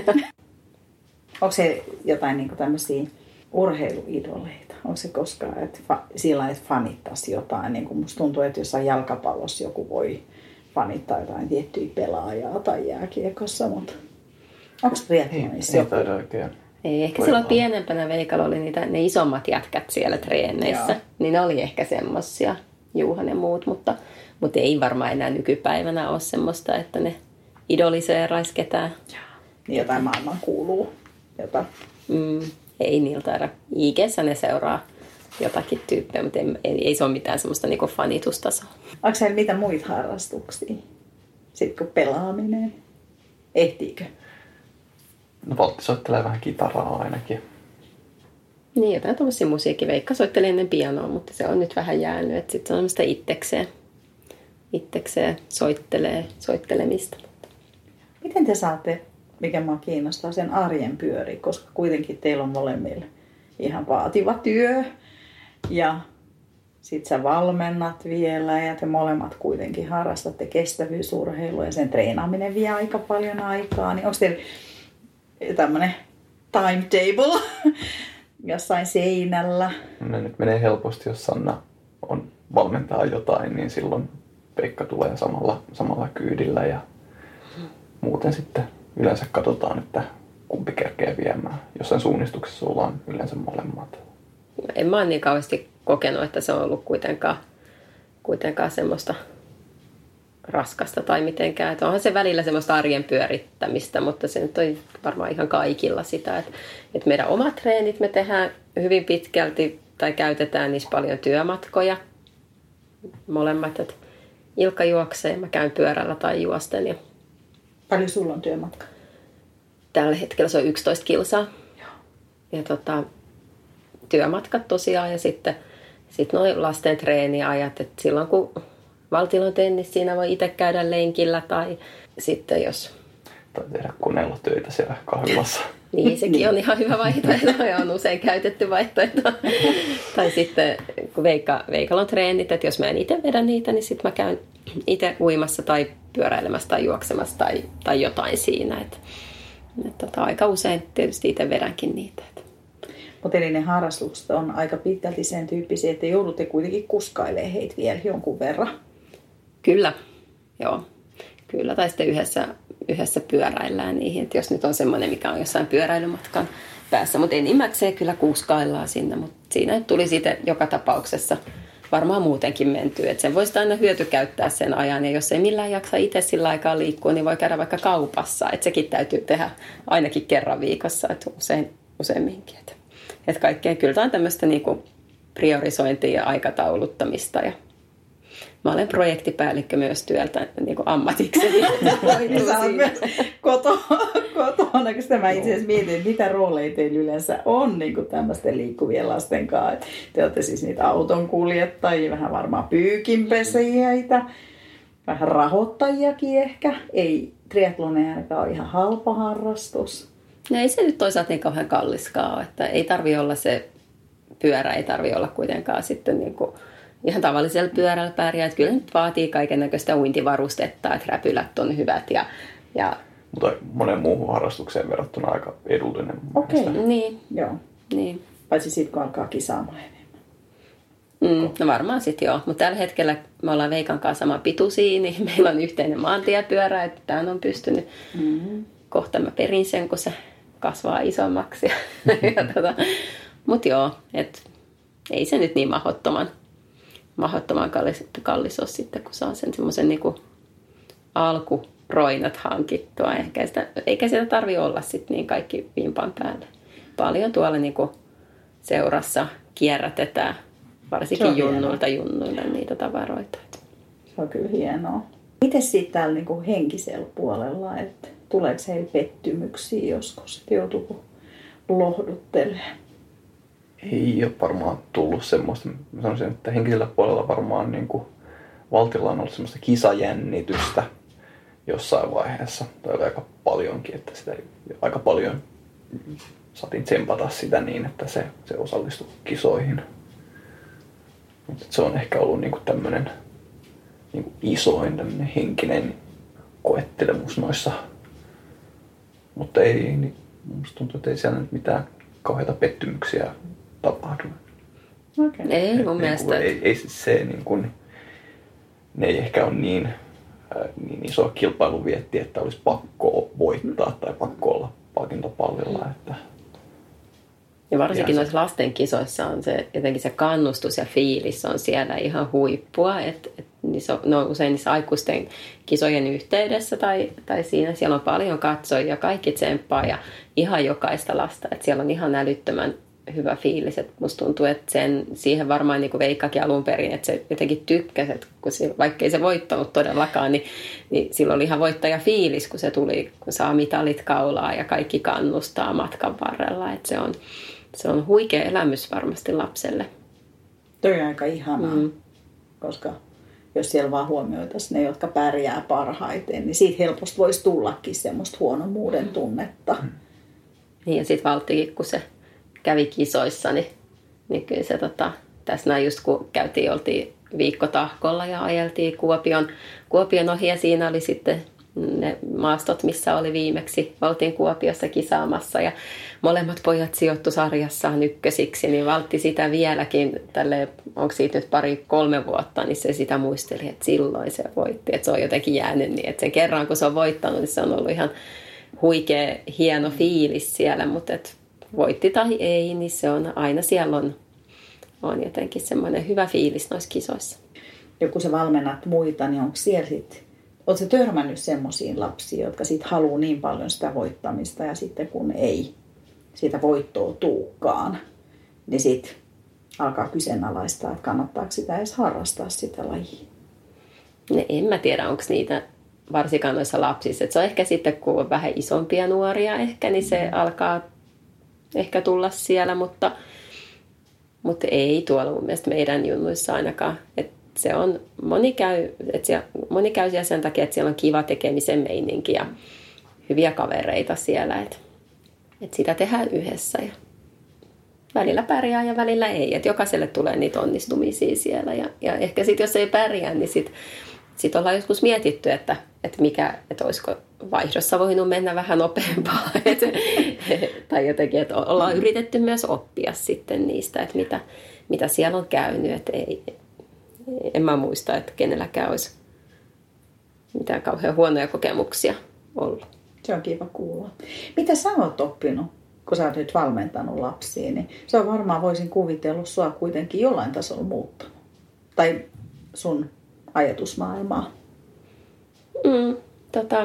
Onko se jotain niin kuin tämmöisiä urheiluidoleita? Onko se koskaan, että fa- sillä että fanittaisi jotain? Niin kuin musta tuntuu, että jossain jalkapallossa joku voi fanittaa jotain tiettyä pelaajaa tai jääkiekossa, mutta onko triathlonissa joku? Ei taida oikein. Ei, ehkä silloin pienempänä Veikalla oli niitä, ne isommat jätkät siellä treeneissä. Joo. Niin ne oli ehkä semmosia, Juuhan ja muut, mutta, mutta ei varmaan enää nykypäivänä ole semmoista, että ne idoliseeraisi ketään. Joo. Niin jotain maailman kuuluu. Jota. Mm, ei niiltä taida. I G:ssä ne seuraa jotakin tyyppejä, mutta ei, ei, ei se ole mitään semmoista niinku fanitustasoa. Onko siellä mitä muita harrastuksia? Sitten kun pelaaminen, ehtiikö? No Valtti soittelee vähän kitaraa ainakin. Niin, jotain tuollaisia musiikki. Veikka soitteli ennen pianoa, mutta se on nyt vähän jäänyt. Että sitten se on semmoista itsekseen, itsekseen soittelee, soittelemista. Miten te saatte, mikä minua kiinnostaa, sen arjen pyöri, koska kuitenkin teillä on molemmilla ihan vaativa työ. Ja sit sä valmennat vielä ja te molemmat kuitenkin harrastatte kestävyysurheilua ja sen treenaaminen vie aika paljon aikaa. Niin onko teillä tämmönen timetable jossain seinällä? Ne nyt menee helposti, jos Sanna on valmentaa jotain, niin silloin Pekka tulee samalla, samalla kyydillä ja muuten sitten yleensä katsotaan, että kumpi kerkee viemään. Jossain suunnistuksessa ollaan yleensä molemmat. En mä ole niin kauheasti kokenut, että se on ollut kuitenkaan, kuitenkaan semmoista raskasta tai mitenkään. Että onhan se välillä semmoista arjen pyörittämistä, mutta se nyt on varmaan ihan kaikilla sitä, että, että meidän omat treenit me tehdään hyvin pitkälti tai käytetään niissä paljon työmatkoja. Molemmat, että Ilkka juoksee, mä käyn pyörällä tai juosten. Ja paljon sulla on työmatka? Tällä hetkellä se on yksitoista kilsaa. Joo. Ja tota, työmatkat tosiaan ja sitten sit noin lasten treeniajat, että silloin kun Valtilla on tennis, siinä voi itse käydä lenkillä tai sitten jos... Tai tehdä koneella töitä siellä kahvilassa. Niin, sekin on ihan hyvä vaihtoehto ja on usein käytetty vaihtoehto. Tai sitten kun Veikka, Veikalla on treenit, että jos mä en itse vedä niitä, niin sitten mä käyn itse uimassa tai pyöräilemässä tai juoksemassa tai, tai jotain siinä. Et, et tota, aika usein tietysti itse vedänkin niitä. Mutta eli ne harrastukset on aika pitkälti sen tyyppisiä, että joudutte kuitenkin kuskailemaan heitä vielä jonkun verran. Kyllä, joo. Kyllä, tai sitten yhdessä, yhdessä pyöräillään niihin, että jos nyt on semmoinen, mikä on jossain pyöräilymatkan päässä. Mutta enimmäkseen kyllä kuskaillaan sinne, mutta siinä tuli sitten joka tapauksessa varmaan muutenkin mentyä. Että sen voisi aina hyötykäyttää sen ajan, ja jos ei millään jaksa itse sillä aikaa liikkua, niin voi käydä vaikka kaupassa. Että sekin täytyy tehdä ainakin kerran viikossa, että usein, useamminkin. Että et kaikkea, kyllä tämä on tämmöistä niinku priorisointia ja aikatauluttamista. Ja mä olen projektipäällikkö myös työltä niinku ammatikseni. Sä olet myös kotona, kotona koska mä itse asiassa mietin, että mitä rooleja teillä yleensä on niin tämmöisten liikkuvien lasten kanssa. Te olette siis niitä auton kuljettajia, vähän varmaan pyykinpesijöitä, vähän rahoittajiakin ehkä. Ei triathlon ainakaan ole ihan halpa harrastus. No ei se nyt toisaalta niin kauhean kalliskaan ole, että ei tarvi olla se pyörä, ei tarvi olla kuitenkaan sitten niin kuin ihan tavallisella pyörällä pärjää. Että kyllä nyt vaatii kaiken näköistä uintivarustetta, että räpylät on hyvät. Ja, ja... Mutta monen muuhun harrastukseen verrattuna aika edullinen. Okei, okay. Niin. Joo. Niin. Paitsi sitten kun alkaa kisaamaan enemmän. Mm, no varmaan sitten joo, mutta tällä hetkellä me ollaan Veikan kanssa sama pituisia, niin meillä on yhteinen maantiepyörä, että tämän on pystynyt. Mm-hmm. Kohta mä perin sen, kun se kasvaa isommaksi. tota, mutta joo, et ei se nyt niin mahdottoman, mahdottoman kallis, kallis ole sitten, kun saa sen semmoisen niinku alkuroinat hankittua. Ehkä sitä, eikä sitä tarvi olla sitten niin kaikki vimpan päälle. Paljon tuolla niinku seurassa kierrätetään, varsinkin junnuilta junnuille niitä tavaroita. Se on kyllä hienoa. Mites sitten täällä niinku henkisellä puolella, että tuleeko heillä pettymyksiä joskus, että joutuuko lohduttelemaan? Ei ole varmaan tullut semmoista. Mä sanoisin, että henkisellä puolella varmaan niin kuin Valtilla on ollut semmoista kisajännitystä jossain vaiheessa. Tai oli aika paljonkin, että sitä aika paljon saatiin tsempata sitä niin, että se, se osallistui kisoihin. Mutta se on ehkä ollut niin kuin tämmöinen niin kuin isoin tämmöinen henkinen koettelemus noissa. Mutta ei, niin musta tuntuu, että ei siellä nyt mitään kauheita pettymyksiä tapahdu. Okay. Ei mun Et, mielestä. Niin kuin, ei, ei se niin kuin, ne ei ehkä ole niin, äh, niin iso kilpailuvietti, että olisi pakko voittaa tai pakko olla palkintopallilla. Että ja varsinkin noissa lasten kisoissa on se, jotenkin se kannustus ja fiilis on siellä ihan huippua. Et, et niissä on, no usein niissä aikuisten kisojen yhteydessä tai, tai siinä siellä on paljon katsojia, kaikki tsemppaa ja ihan jokaista lasta. Et siellä on ihan älyttömän hyvä fiilis. Et musta tuntuu, että sen, siihen varmaan niin kuin Veikkakin alun perin, että se jotenkin tykkäsi, että kun se, vaikka ei se voittanut todellakaan, niin, niin silloin oli ihan voittajafiilis, kun se tuli, kun saa mitalit kaulaa ja kaikki kannustaa matkan varrella. Et se on Se on huikea elämys varmasti lapselle. Toi on aika ihanaa, mm. koska jos siellä vaan huomioitaisiin ne, jotka pärjää parhaiten, niin siitä helposti voisi tullakin semmoista huonomuuden tunnetta. Mm. Niin ja sitten Valttikin, kun se kävi kisoissa, niin, niin kyllä se tota, tässä näin just kun käytiin, oltiin viikkotahkolla ja ajeltiin Kuopion, Kuopion ohi ja siinä oli sitten ne maastot, missä oli viimeksi. Oltiin Kuopiossa kisaamassa ja molemmat pojat sijoittu sarjassaan ykkösiksi, niin Valtti sitä vieläkin, tälle, onko siitä nyt pari kolme vuotta, niin se sitä muisteli, että silloin se voitti. Että se on jotenkin jäänyt niin, että sen kerran kun se on voittanut, niin se on ollut ihan huikea, hieno fiilis siellä, mutta et voitti tai ei, niin se on aina siellä on, on jotenkin semmoinen hyvä fiilis noissa kisoissa. Ja kun sä valmennat muita, niin onko siellä sitten, oletko törmännyt semmoisiin lapsiin, jotka sit haluaa niin paljon sitä voittamista ja sitten kun ei siitä voittoa tuukaan, niin sitten alkaa kyseenalaistaa, että kannattaako sitä edes harrastaa sitä lajia. No en mä tiedä, onko niitä varsinkaan noissa lapsissa. Et se on ehkä sitten, kun on vähän isompia nuoria ehkä, niin se mm. alkaa ehkä tulla siellä, mutta, mutta ei tuolla mun mielestä meidän junnuissa ainakaan. Et se on, moni käy, et siellä, moni käy siellä sen takia, että siellä on kiva tekemisen meininki ja hyviä kavereita siellä. Et että sitä tehdään yhdessä ja välillä pärjää ja välillä ei. Että jokaiselle tulee niitä onnistumisia siellä. Ja, ja ehkä sitten, jos ei pärjää, niin sitten sit ollaan joskus mietitty, että, että, mikä, että olisiko vaihdossa voinut mennä vähän nopeampaa. Et, tai jotenkin, että ollaan yritetty myös oppia sitten niistä, että mitä, mitä siellä on käynyt. Että ei, en mä muista, että kenelläkään olisi mitään kauhean huonoja kokemuksia ollut. Se on kiva kuulla. Mitä sä oot oppinut, kun sä oot nyt valmentanut lapsia? Niin se on varmaan, voisin kuvitella, sua kuitenkin jollain tasolla muuttanut. Tai sun ajatusmaailmaa. Mm, tota,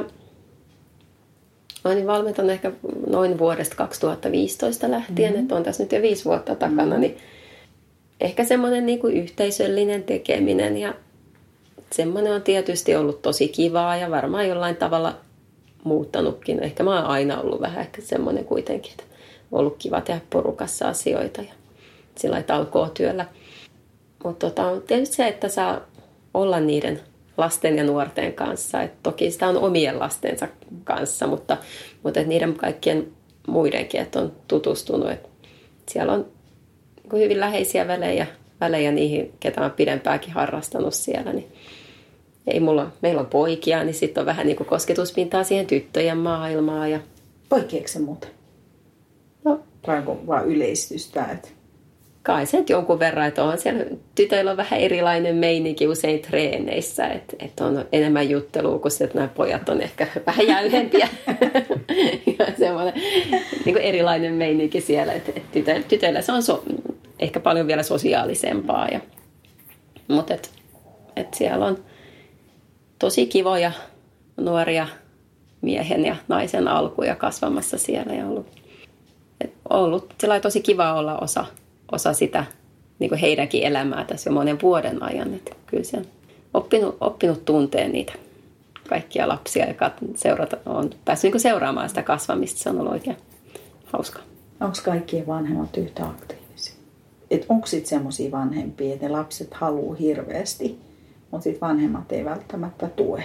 olen valmentanut ehkä noin vuodesta kaksituhattaviisitoista lähtien, mm-hmm. että on tässä nyt jo viisi vuotta takana. Mm-hmm. Niin ehkä semmoinen niin kuin yhteisöllinen tekeminen ja semmoinen on tietysti ollut tosi kivaa ja varmaan jollain tavalla muuttanutkin. Ehkä mä oon aina ollut vähän ehkä semmoinen kuitenkin, että on ollut kiva tehdä porukassa asioita ja sillä lailla talkootyöllä. Mutta tota, tietysti se, että saa olla niiden lasten ja nuorten kanssa. Et toki sitä on omien lastensa kanssa, mutta, mutta et niiden kaikkien muidenkin, että on tutustunut. Et siellä on niin hyvin läheisiä välejä, välejä niihin, ketä on pidempääkin harrastanut siellä. Niin ei mulla, meillä on poikia, niin sitten on vähän niin kuin kosketuspintaa siihen tyttöjen maailmaan. Ja poikkeeko se muuten? No. Vai onko vaan yleistystä? Että kai se jonkun verran, että on siellä tytöillä on vähän erilainen meininki usein treeneissä, että, että on enemmän juttelua, kun sitten nämä pojat on ehkä vähän jäyhempiä. Ja semmoinen niin kuin erilainen meininki siellä, että, että tytöillä, tytöillä se on so, ehkä paljon vielä sosiaalisempaa. Ja, mutta et, et siellä on tosi kivoja nuoria miehen ja naisen alkuja kasvamassa siellä ja ollut, et ollut tosi kiva olla osa osa sitä niin kuin heidänkin elämää tässä jo monen vuoden ajan. Että kyllä se on oppinut, oppinut tunteen niitä kaikkia lapsia ja seurata, on päässyt niin kuin seuraamaan sitä kasvamista. Se on ollut oikein hauska. Onko kaikkien vanhemmat yhtä aktiivisia? Et onko sitten semmoisia vanhempia, että ne lapset haluaa hirveästi, mutta sitten vanhemmat ei välttämättä tue?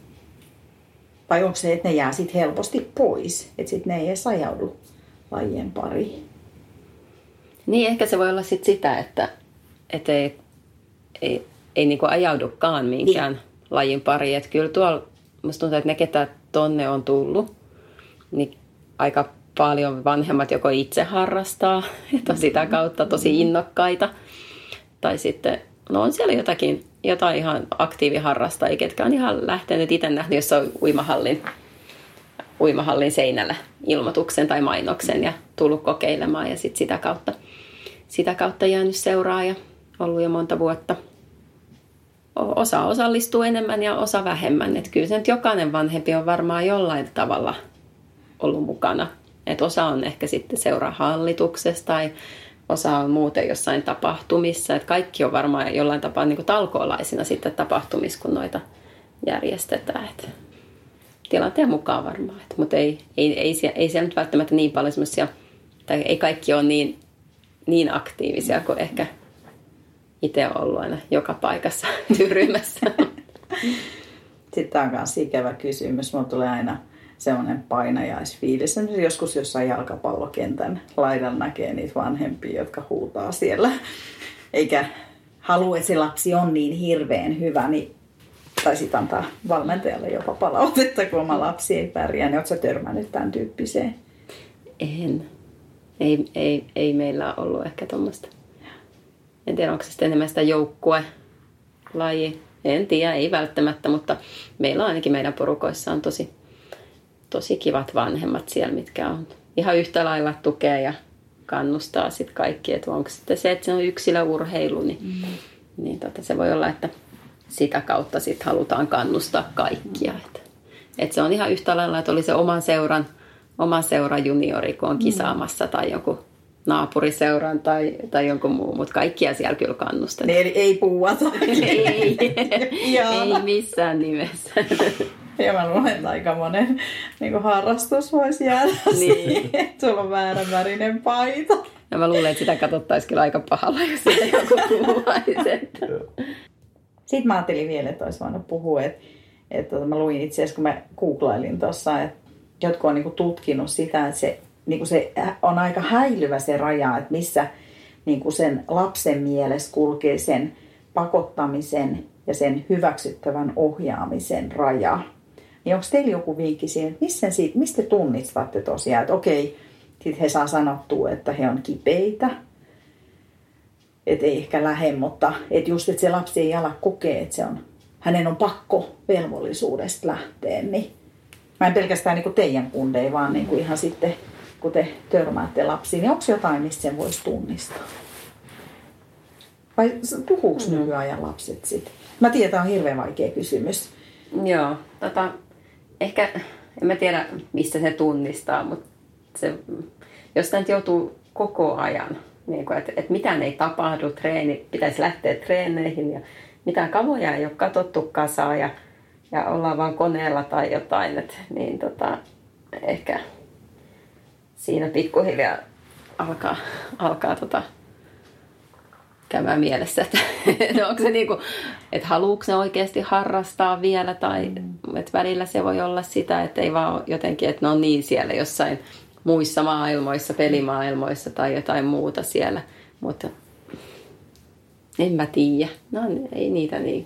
Vai onko se, että ne jää sitten helposti pois, että sitten ne ei edes ajaudu lajien pariin? Niin, ehkä se voi olla sit sitä, että, että ei, ei, ei niinku ajaudukaan minkään niin lajin pariin. Että kyllä tuolla, musta tuntuu, että ne, ketä tonne on tullut, niin aika paljon vanhemmat joko itse harrastaa, että on sitä kautta tosi innokkaita. Tai sitten, no on siellä jotakin, jotain ihan aktiiviharrastajia, ketkä on ihan lähtenyt itse nähnyt jossain uimahallin, uimahallin seinällä ilmoituksen tai mainoksen ja tullut kokeilemaan ja sitten sitä kautta. Sitä kautta jäänyt seuraa ja ollut jo monta vuotta. Osa osallistuu enemmän ja osa vähemmän. Et kyllä se nyt jokainen vanhempi on varmaan jollain tavalla ollut mukana. Et osa on ehkä sitten seuraa hallituksessa tai osa on muuten jossain tapahtumissa. Et kaikki on varmaan jollain tapaa niin kuin talkoolaisina sitten tapahtumissa, kun noita järjestetään. Et tilanteen mukaan varmaan. Mutta ei, ei, ei, ei, ei siellä nyt välttämättä niin paljon semmoisia, tai ei kaikki ole niin niin aktiivisia kuin ehkä itse on ollut aina joka paikassa tyrrymässä. Sitten on myös ikävä kysymys. Minulla tulee aina semmoinen painajaisfiilis. Joskus jossain jalkapallokentän laidalla näkee niitä vanhempia, jotka huutaa siellä. Eikä halua, että se lapsi on niin hirveän hyvä, niin tai sitten antaa valmentajalle jopa palautetta, kun oma lapsi ei pärjää. Niin oletko sä törmännyt tämän tyyppiseen? En. Ei, ei, ei meillä ollut ehkä tuommoista. En tiedä, onko se sitten enemmän sitä joukkuelaji. En tiedä, ei välttämättä, mutta meillä on ainakin meidän porukoissa on tosi, tosi kivat vanhemmat siellä, mitkä on ihan yhtä lailla tukea ja kannustaa sitten kaikki. Että onko sitten se, että se on yksilöurheilu, niin, mm. niin tota, se voi olla, että sitä kautta sitten halutaan kannustaa kaikkia. Mm. Että, että se on ihan yhtä lailla, että oli se oman seuran Oma seura juniori, kun on kisaamassa mm. tai jonkun naapuriseuran tai, tai jonkun muu, mutta kaikkia siellä kyllä kannustetaan. Eli ei puuata. ei, ei missään nimessä. Ja mä luulen, että aika monen niin harrastus voisi jäädä niin. Että sulla on väärän värinen paita. Ja mä luulen, että sitä katsottaisiin kyllä aika pahalla, jos sitä joku puhuisi. Sitten mä ajattelin vielä, että olisi voinut puhua, että, että mä luin itse asiassa, kun mä googlailin tuossa, että jotkut on niin tutkinut sitä, että se niin kuin se on aika häilyvä se raja, että missä niin kuin sen lapsen mielessä kulkee sen pakottamisen ja sen hyväksyttävän ohjaamisen raja. Niin onko teillä joku vinkki siihen, että missä siitä, mistä tunnistatte tosiaan, että okei, sitten he saa sanottua, että he on kipeitä, että ei ehkä lähde, mutta että just, että se lapsi ei ala kokee, että se on, hänen on pakko velvollisuudesta lähteä, niin mä en pelkästään niin kuin teidän kundeja, vaan niin kuin ihan sitten, kun te törmäätte lapsiin, niin onko jotain, mistä sen voisi tunnistaa? Vai puhuuko mm. nykyajan lapset sitten? Mä tiedän, tämä on hirveän vaikea kysymys. Joo, tota, ehkä, en mä tiedä, mistä se tunnistaa, mutta se, jos sitä nyt joutuu koko ajan, niin kuin, että, että mitään ei tapahdu, treeni, pitäisi lähteä treeneihin ja mitään kamoja ei ole katsottu kasaa ja, ja ollaan vaan koneella tai jotain, että, niin tota, ehkä siinä pikkuhiljaa alkaa, alkaa tota, käymään mielessä, että, että onko se niinku, että haluuko ne oikeasti harrastaa vielä tai mm. että välillä se voi olla sitä, että ei vaan jotenkin, että ne on niin siellä jossain muissa maailmoissa, pelimaailmoissa tai jotain muuta siellä, mutta en mä tiedä. No ei niitä niin.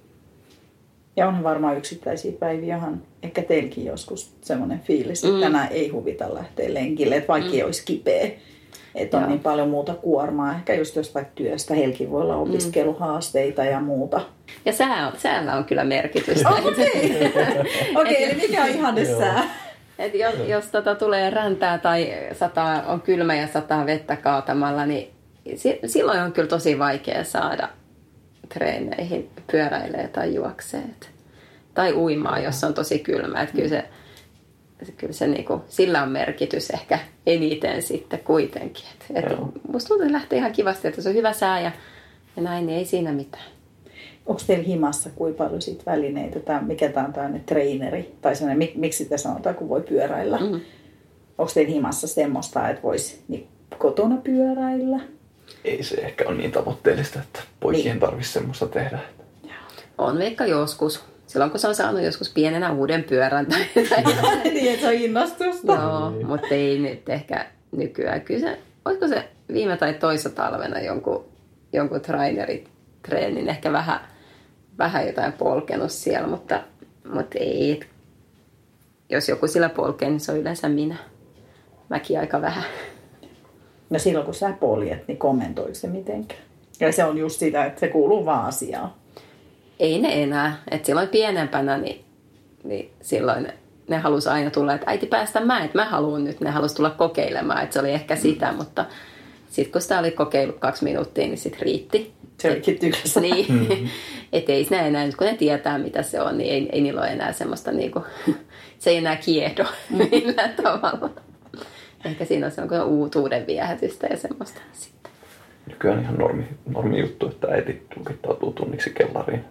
Ja onhan varmaan yksittäisiä päiviä, onhan ehkä teilläkin joskus semmoinen fiilis, että mm. tänään ei huvita lähteä lenkille, että vaikka mm. olisi kipeä. Että on Joo. niin paljon muuta kuormaa. Ehkä just jostain työstä. Heilläkin voi olla opiskeluhaasteita ja muuta. Ja sää on, säällä on kyllä merkitystä. Okei, okay, eli mikä on ihanne sää? Et jos jos tota tulee räntää tai sataa, on kylmä ja sataa vettä kaatamalla, niin silloin on kyllä tosi vaikea saada treeneihin pyöräilee tai juoksee. Tai uimaa, jos on tosi kylmä. Et kyllä se, kyllä se niinku, sillä on merkitys ehkä eniten sitten kuitenkin. Et, et musta tuntuu, että lähtee ihan kivasti, että se on hyvä sää ja, ja näin, niin ei siinä mitään. Onko teillä himassa kuinka paljon siitä välineitä? Tämä, mikä tämä on tämmöinen treeneri? Tai sellainen, mik, miksi sitä sanotaan, kun voi pyöräillä? Mm-hmm. Onko teillä himassa semmoista, että voisi niin kotona pyöräillä? Ei se ehkä ole niin tavoitteellista, että poikien niin. tarvitsisi semmoista tehdä. On vaikka joskus. Silloin kun se on saanut joskus pienenä uuden pyörän. Tai, tai niin, että se on innostusta. Joo, mutta ei nyt ehkä nykyään. Kyllä se, olisiko se viime tai toissa talvena jonkun, jonkun trainerit-treenin ehkä vähän, vähän jotain polkenut siellä, mutta, mutta ei. Jos joku sillä polkee, niin se on yleensä minä. Mäkin aika vähän. No silloin kun sä poljet, niin kommentoiko se mitenkään? Ja se on just sitä, että se kuuluu vaan asiaan. Ei ne enää. Et silloin pienempänä, niin, niin silloin ne, ne halusi aina tulla, että äiti päästä mä, että mä haluan nyt. Ne halusi tulla kokeilemaan, että se oli ehkä sitä, mm. mutta sitten kun sitä oli kokeillut kaksi minuuttia, niin sitten riitti. Se olikin tykässä. Niin, mm-hmm. että ei ne enää, nyt kun ne tietää mitä se on, niin ei, ei niillä ole enää semmoista, niinku, se ei enää kiehdo millään tavalla. Ehkä siinä on semmoinen uutuuden viehätystä ja semmoista sitten. Nykyään ihan normi, normi juttu, että äiti tukittautuu tunniksi kellariin.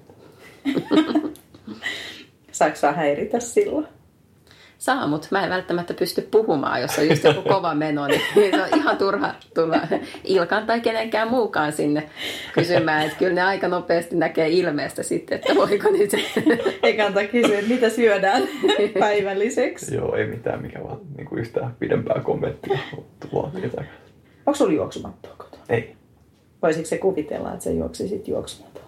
Saatko saa häiritä silloin? Saa, mutta mä en välttämättä pysty puhumaan, jos on just joku kova meno, niin se on ihan turha tulla Ilkan tai kenenkään muukaan sinne kysymään, että kyllä ne aika nopeasti näkee ilmeestä sitten, että voiko nyt. Ei kannata kysyä, että mitä syödään päivälliseksi. Joo, ei mitään, mikä vaan niin kuin yhtään pidempää kommenttia vaatii. Onko sulla juoksumattoa kotona? Ei. Voisitko se kuvitella, että sä juoksisit juoksumattoa?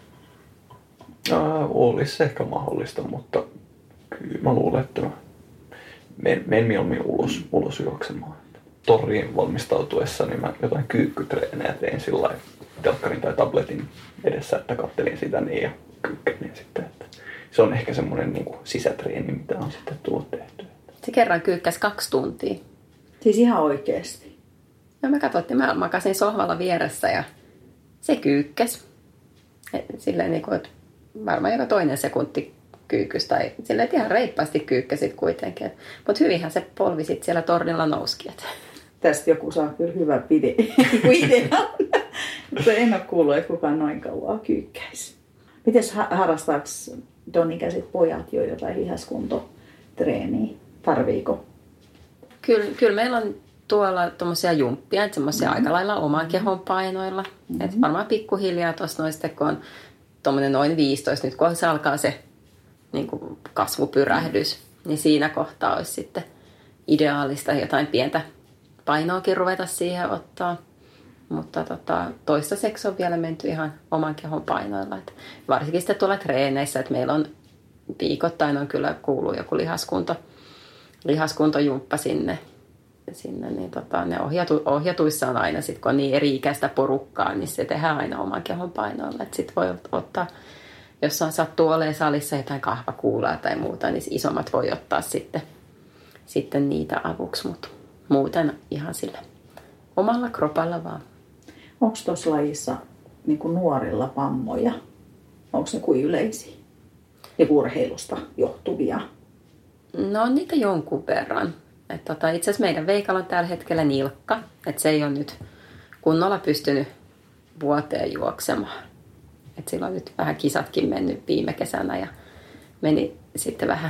No, olisi ehkä mahdollista, mutta kyllä mä luulen, että mä menen, menen mieluummin ulos, ulos juoksemaan. Toriin valmistautuessa niin mä jotain kyykkytreenejä tein sillä lailla telkkarin tai tabletin edessä, että kattelin sitä niin ja kyykkänin sitten. Että se on ehkä semmoinen niin kuin sisätreeni, mitä on sitten tullut tehtyä. Se kerran kyykkäsi kaksi tuntia. Siis ihan oikeasti? No me katsottiin, mä makasin sohvalla vieressä ja se kyykkäsi. Silleen niin kuin, että varmaan joka toinen sekunti kyykys tai silleen ihan reippaasti kyykkäsit kuitenkin. Mutta hyvinhän se polvi sit siellä tornilla nousikin. Tästä joku saa kyllä hyvän idean. Mutta en ole kuullut, että kukaan noin kauan kyykkäisi. Mites harrastaako Don-ikäiset pojat jo jotain hihaskuntotreeniä? Tarviiko? Kyllä, kyllä meillä on tuolla tuommoisia jumppia, että semmoisia mm-hmm. aika lailla oman kehon painoilla. Mm-hmm. Että varmaan pikkuhiljaa tuossa noista, kun on tuommoinen noin viisitoista, nyt kun se alkaa se niin kuin kasvupyrähdys, mm-hmm. niin siinä kohtaa olisi sitten ideaalista jotain pientä painoakin ruveta siihen ottaa. Mutta tota, toistaiseksi on vielä menty ihan oman kehon painoilla. Et varsinkin sitten tuolla treeneissä, että meillä on viikoittain on kyllä kuuluu joku lihaskunto, lihaskuntojumppa sinne. sinne niin tota, ne ohjatu, ohjatuissa on aina, sit, kun on niin eri-ikäistä porukkaa, niin se tehdään aina oman kehon painoilla. Sitten voi ottaa, jos on sattuu olemaan salissa jotain kahvakuulaa tai muuta, niin isommat voi ottaa sitten, sitten niitä avuksi, mutta muuten ihan sillä omalla kropalla vaan. Onko tuossa lajissa niin kuin nuorilla vammoja? Onko ne kuin yleisiä ja urheilusta johtuvia? No on niitä jonkun verran. Tota, itse asiassa meidän Veikalla on tällä hetkellä nilkka, että se ei ole nyt kunnolla pystynyt vuoteen juoksemaan. Et sillä on nyt vähän kisatkin mennyt viime kesänä ja meni sitten vähän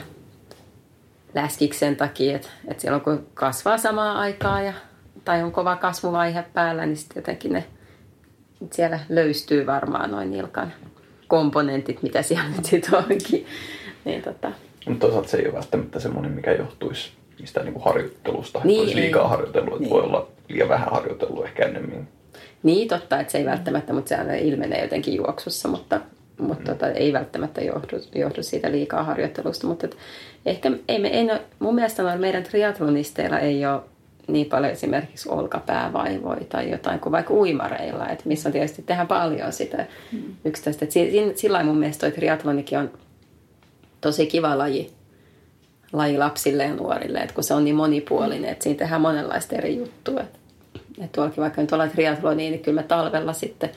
läskiksi sen takia, että, että silloin kun kasvaa samaan aikaan ja, tai on kova kasvuvaihe päällä, niin sitten jotenkin ne siellä löystyy varmaan noin nilkan komponentit, mitä siellä nyt sitten onkin. Niin, tota. Mutta toisaalta se ei ole välttämättä semmoinen, mikä johtuisi mistään niinku harjoittelusta. Niin, olisi liikaa harjoitellut, että niin. voi olla liian vähän harjoitellut ehkä ennemmin. Niin, totta, että se ei välttämättä, mutta se aina ilmenee jotenkin juoksussa, mutta, mutta mm. tota, ei välttämättä johdu, johdu siitä liikaa harjoittelusta. Mutta et, ehkä ei me, ei, mun mielestä noilla meidän triatlonisteilla ei ole niin paljon esimerkiksi olkapäävaivoja tai jotain kuin vaikka uimareilla, että missä on tietysti tehdään paljon sitä mm. yksittäistä. Et sillä mun mielestä toi triatlonikin on tosi kiva laji, laji lapsille ja nuorille, että kun se on niin monipuolinen, että siinä tehdään monenlaista eri juttua. Että et tuollakin vaikka nyt ollaan triatloniin, niin kyllä me talvella sitten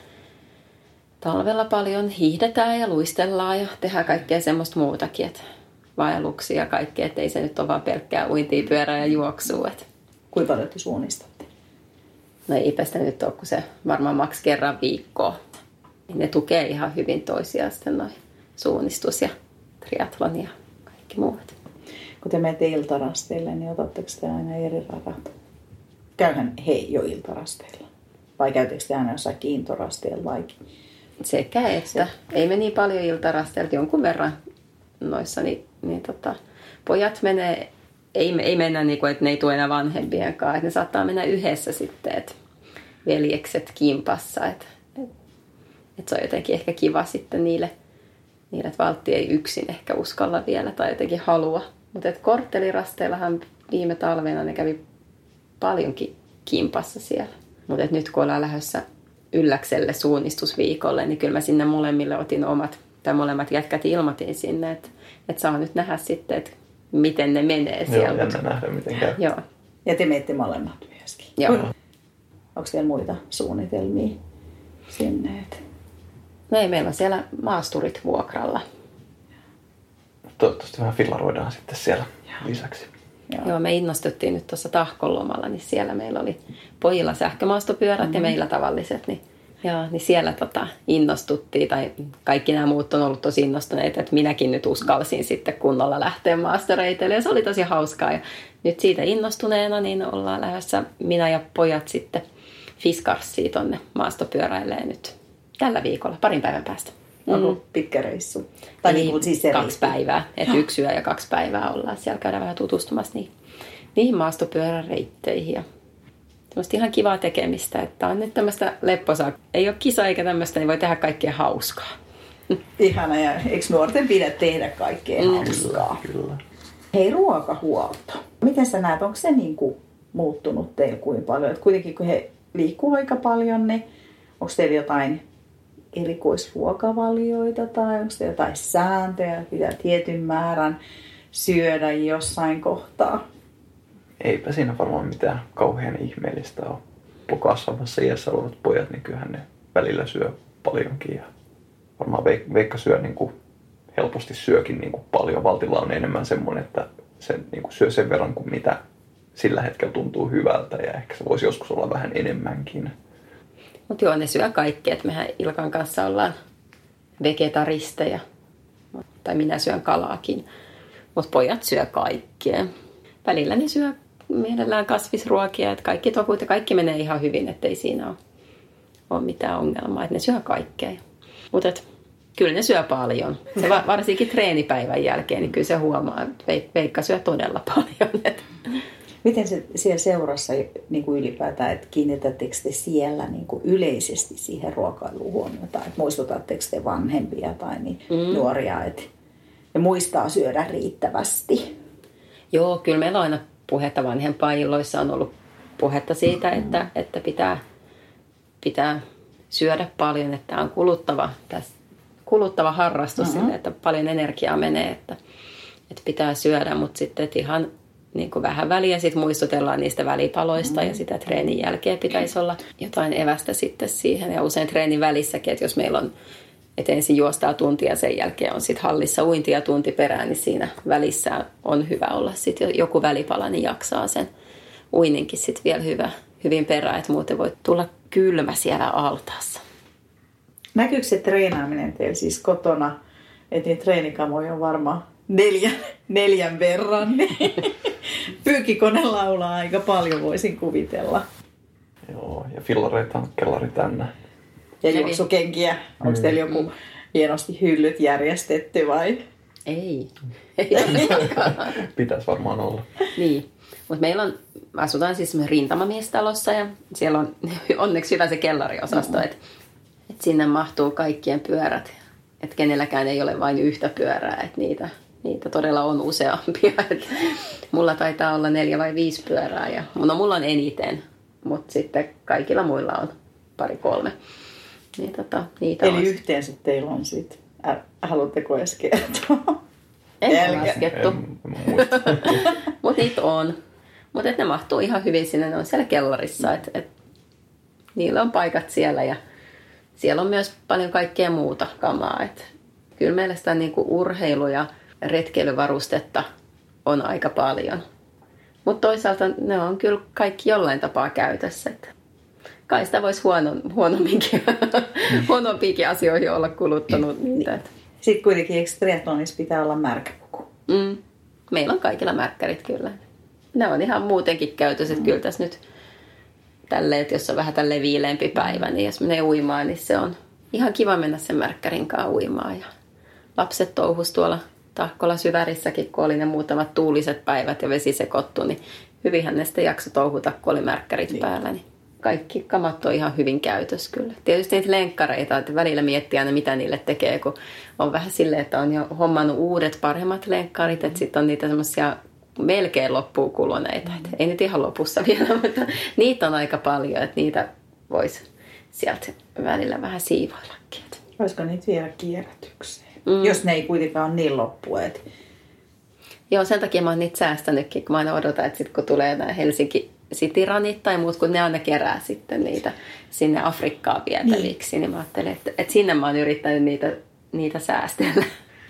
talvella paljon hiihdetään ja luistellaan ja tehdään kaikkea semmoista muutakin, että vaelluksia ja kaikkea, että ei se nyt ole vaan pelkkää uintia, pyörää ja juoksua. Että. Kuinka paljon te suunnistatte? No eipä sitä nyt ole, kun se varmaan maks kerran viikkoa. Ne tukee ihan hyvin toisiaan sitten noin suunnistus ja triatloni ja kaikki muut. Kun te menette iltarasteille, niin otatteko te aina eri radat? Käyhän he jo iltarasteilla? Vai käytekö te aina jossain kiintorasteilla vai? Sekä että. Se. Ei me niin paljon iltarasteilla, jonkun verran noissa, niin, niin tota, pojat menee, ei, ei mennä niin kuin, että ne ei tule enää vanhempien kanssa, että ne saattaa mennä yhdessä sitten, että veljekset kimpassa, että, että, että se on jotenkin ehkä kiva sitten niille, niille että Valtti ei yksin ehkä uskalla vielä tai jotenkin halua. Mutta korttelirasteillahan viime talvena ne kävi paljonkin kimpassa siellä. Mutta nyt kun ollaan lähdössä Ylläkselle suunnistusviikolle, niin kyllä mä sinne molemmille otin omat, tai molemmat jätkät ilmoitin sinne, että, että saa nyt nähdä sitten, että miten ne menee siellä. Joo, jännä nähdä, miten käy. Joo. Ja te menette molemmat myöskin. Joo. Onko teillä muita suunnitelmia sinne? No ei, meillä on siellä maasturit vuokralla. Toivottavasti vähän fillaroidaan sitten siellä Joo. lisäksi. Joo. Joo, me innostuttiin nyt tuossa Tahkon lomalla, niin siellä meillä oli pojilla sähkömaastopyörät mm-hmm. ja meillä tavalliset, niin, joo, niin siellä tota, innostuttiin, tai kaikki nämä muut on ollut tosi innostuneita, että minäkin nyt uskalsin sitten kunnolla lähteä maastoreiteille, ja se oli tosi hauskaa, ja nyt siitä innostuneena niin ollaan lähdössä minä ja pojat sitten Fiskarssiin tonne maastopyöräilleen nyt tällä viikolla, parin päivän päästä. Onko mm. pitkä reissu? Tai niin, niin siis kaksi päivää. Että yksi yö ja kaksi päivää ollaan. Siellä käydään vähän tutustumassa niihin, niihin maastopyöräreitteihin. Ja tämmöistä ihan kivaa tekemistä. Että on nyt tämmöistä lepposaa. Ei ole kisa eikä tämmöistä, niin voi tehdä kaikkea hauskaa. Ihana. Ja eikö nuorten pidä tehdä kaikkea mm. hauskaa? Kyllä, kyllä. Hei, ruokahuolto. Miten sä näet? Onko se niin kuin muuttunut teillä kuin paljon? Että kuitenkin kun he liikkuu aika paljon, niin onko teillä jotain erikoisruokavalioita tai onko jotain sääntöjä, pitää tietyn määrän syödä jossain kohtaa? Eipä siinä varmaan mitään kauhean ihmeellistä ole. Kasvamassa iässä olevat pojat, niin kyllähän ne välillä syö paljonkin. Ja varmaan Veikka syö niin kuin, helposti syökin niin kuin paljon. Valtilla on enemmän semmoinen, että se niin kuin syö sen verran kuin mitä sillä hetkellä tuntuu hyvältä ja ehkä se voisi joskus olla vähän enemmänkin. Mutta joo, ne syö kaikkea. Et mehän Ilkan kanssa ollaan vegetaristeja. Tai minä syön kalaakin. Mutta pojat syö kaikkea. Välillä ne syö mielellään kasvisruokia. Et kaikki tokut ja kaikki menee ihan hyvin, ettei siinä ole, ole mitään ongelmaa. Et ne syö kaikkea. Mutta kyllä ne syö paljon. Se varsinkin treenipäivän jälkeen, niin kyllä se huomaa, että Veikka syö todella paljon. Miten se siellä seurassa niin kuin ylipäätään, että kiinnitättekö te siellä niin kuin yleisesti siihen ruokailuun huomiota? Että muistutatteko te vanhempia tai niin mm. nuoria, että ne muistaa syödä riittävästi? Joo, kyllä meillä on aina puhetta vanhempainilloissa on ollut puhetta siitä, että, että pitää, pitää syödä paljon, että tämä on kuluttava, tässä, kuluttava harrastus, mm-hmm. sille, että paljon energiaa menee, että, että pitää syödä, mutta sitten että ihan niin kuin vähän väliä sitten muistutellaan niistä välipaloista mm-hmm. ja sitä treenin jälkeen pitäisi olla jotain evästä sitten siihen ja usein treenin välissäkin, että jos meillä on että ensin juostaa tunti ja sen jälkeen on sitten hallissa uintia tunti perään, niin siinä välissä on hyvä olla sitten joku välipala, niin jaksaa sen uininkin sitten vielä hyvä, hyvin perään, että muuten voi tulla kylmä siellä altaassa. Näkyykö se treenaaminen teillä siis kotona, että niitä treenikamoja on varmaan neljän, neljän verran, niin pyykkikone laulaa aika paljon, voisin kuvitella. Joo, ja fillareita on kellari täynnä. Ja juoksukenkiä. Onko mm. teillä joku hienosti hyllyt järjestetty vai? Ei. Ei pitäisi varmaan olla. Niin. Mutta meillä on, asutaan siis rintamamiestalossa ja siellä on onneksi hyvä se kellariosasto, mm. että et sinne mahtuu kaikkien pyörät. Että kenelläkään ei ole vain yhtä pyörää, että niitä, niitä todella on useampia. Et mulla taitaa olla neljä vai viisi pyörää ja no, mulla on eniten, mutta sitten kaikilla muilla on pari kolme. Niin, tota, niitä Eli on. yhteensä teillä on sitten, äh, haluatteko edes kertoa? En ole laskettu. Mutta niitä on. Mutta ne mahtuu ihan hyvin sinne, ne on siellä kellarissa. Et, et, niillä on paikat siellä ja siellä on myös paljon kaikkea muuta kamaa. Et, kyllä meillä sitä niinku urheilu- ja retkeilyvarustetta on aika paljon. Mutta toisaalta ne on kyllä kaikki jollain tapaa käytössä. Et, kai sitä voisi huonon, huonomminkin, huonompiinkin asioihin olla kuluttanut niitä. Sitten kuitenkin eikö triathlonissa pitää olla märkäpuku? Mm. Meillä on kaikilla märkkärit kyllä. Ne on ihan muutenkin käytössä. Mm. Kyllä tässä nyt tälleen, että jos on vähän tälleen viileämpi päivä, niin jos menee uimaan, niin se on ihan kiva mennä sen märkkärin kanssa uimaan. Ja lapset touhus tuolla Tahkola Syvärissäkin, kun oli ne muutamat tuuliset päivät ja vesi sekoittui, niin hyvinhän ne sitten jakso touhuta, kun oli märkkärit niin päällä. Niin kaikki kamat on ihan hyvin käytössä kyllä. Tietysti niitä lenkkareita, että välillä miettii aina mitä niille tekee, kun on vähän silleen, että on jo hommannut uudet paremmat lenkkarit, että sitten on niitä semmoisia melkein loppuun kuluneita. Mm. Ei nyt ihan lopussa vielä, mutta niitä on aika paljon, että niitä voisi sieltä välillä vähän siivoillakin. Voisiko niitä viedä kierrätykseen, mm. jos ne ei kuitenkaan ole niin loppueet? Joo, sen takia mä oon niitä säästänytkin, kun mä aina odotan, että sit kun tulee nämä Helsinki Cityranit tai muut, kun ne aina kerää sitten niitä sinne Afrikkaan vietäviksi, niin, niin mä ajattelin, että, että sinne mä oon yrittänyt niitä, niitä säästellä.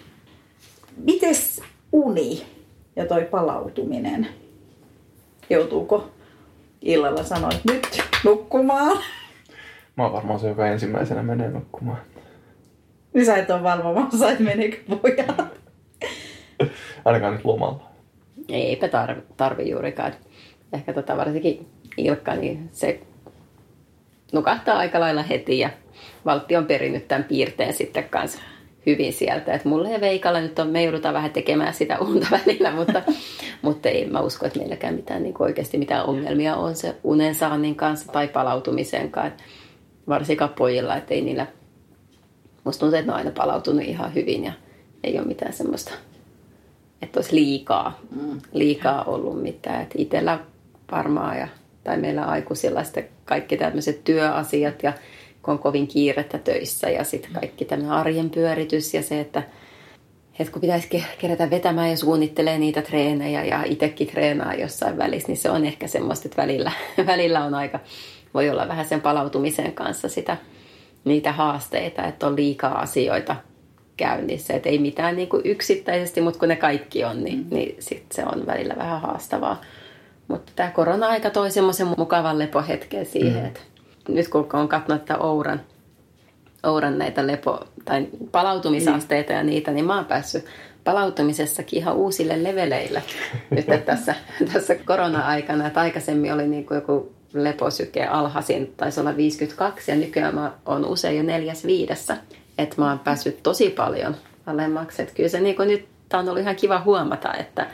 Mites uni ja toi palautuminen? Joutuuko illalla sanoa, että nyt nukkumaan? Mä oon varmaan se, joka ensimmäisenä menee nukkumaan. Niin sä et ole valvomassa, että meneekö pojat? Ainakaan nyt lomalla. Eipä tarvi, tarvi juurikaan. Ehkä tota varsinkin Ilkka, niin se nukahtaa aika lailla heti ja Valtti on perinnyt tämän piirteen sitten kanssa hyvin sieltä. Että mulle ja Veikalla nyt on, me joudutaan vähän tekemään sitä unta välillä, mutta, mutta ei mä usko, että meilläkään mitään, niin oikeasti mitään ongelmia on se unen saannin kanssa tai palautumisen kanssa. Varsinkaan pojilla, että ei niillä, musta tuntuu, että ne on aina palautunut ihan hyvin ja ei ole mitään semmoista, että olisi liikaa, liikaa ollut mitään. Että itsellä varmaan ja, tai meillä aikuisilla sitten kaikki tämmöiset työasiat ja kun on kovin kiirettä töissä ja sitten kaikki tämmöinen arjen pyöritys ja se, että, että kun pitäisi kerätä vetämään ja suunnittelee niitä treenejä ja itsekin treenaa jossain välissä, niin se on ehkä semmoista, että välillä, välillä on aika, voi olla vähän sen palautumisen kanssa sitä, niitä haasteita, että on liikaa asioita käynnissä, että ei mitään niin kuin yksittäisesti, mutta kun ne kaikki on, niin, mm. niin sitten se on välillä vähän haastavaa. Mutta tämä korona-aika toi semmoisen mukavan lepohetken siihen, mm. että nyt kun on katsonut tätä Ouran, Ouran näitä lepo- tai palautumisasteita mm. ja niitä, niin mä oon päässyt palautumisessakin ihan uusille leveleille nyt tässä, tässä korona-aikana. Että aikaisemmin oli niin kuin joku leposyke alhaisin, taisi olla viisikymmentäkaksi ja nykyään mä oon usein jo neljäs viidessä. Että mä oon päässyt tosi paljon alemmaksi. Että kyllä se niin kuin nyt on ollut ihan kiva huomata, että,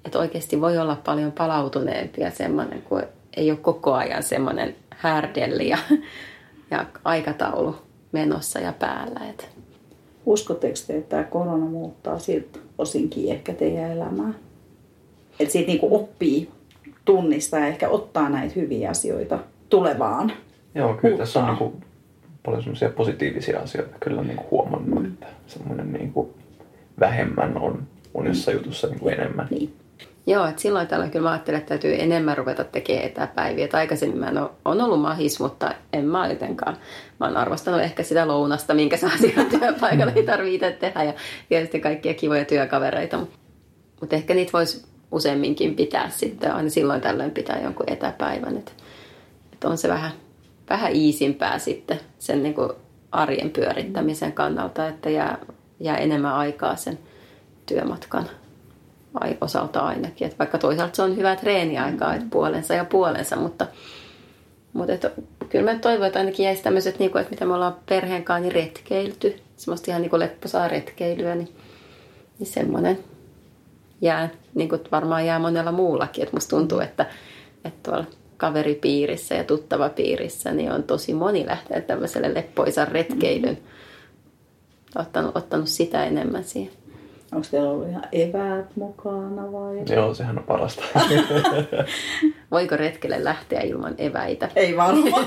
että oikeasti voi olla paljon palautuneempi ja semmoinen, kun ei ole koko ajan semmoinen härdelli ja, ja aikataulu menossa ja päällä. Et. Uskotteko te, että tämä korona muuttaa siltä osinkin ehkä teidän elämää? Että siitä niinku oppii tunnistaa ja ehkä ottaa näitä hyviä asioita tulevaan. Joo, kyllä tässä on niinku paljon semmoisia positiivisia asioita kyllä niinku huomannut, mm. että semmoinen niinku vähemmän on monessa mm. jutussa niinku enemmän. Niin. Joo, että silloin tällöin kyllä mä ajattelen, että täytyy enemmän ruveta tekemään etäpäiviä. Et aikaisemmin mä en ole, on ollut mahis, mutta en mä jotenkaan. Mä oon arvostanut ehkä sitä lounasta, minkä saa siellä työpaikalla, ei tarvitse itse tehdä. Ja tietysti kaikkia kivoja työkavereita. Mutta ehkä niitä voisi useamminkin pitää sitten. Aina silloin tällöin pitää jonkun etäpäivän. Että et on se vähän, vähän iisimpää sitten sen niin kuin arjen pyörittämisen kannalta, että jää, jää enemmän aikaa sen työmatkan osalta ainakin. Että vaikka toisaalta se on hyvä treeniaikaa, että puolensa ja puolensa, mutta, mutta että, kyllä mä toivon, että ainakin jäisi tämmöiset, niin kuin, että mitä me ollaan perheen kanssa niin retkeilty, semmoista ihan niin kuin lepposaa retkeilyä, niin, niin semmoinen jää, niin kuin varmaan jää monella muullakin. Että musta tuntuu, että, että tuolla kaveripiirissä ja tuttavapiirissä niin on tosi moni lähteä tämmöiselle leppoisan retkeilyn, ottanut, ottanut sitä enemmän siihen. Onko teillä ollut ihan eväät mukana vai? Joo, sehän on parasta. Voiko retkelle lähteä ilman eväitä? Ei varmaan.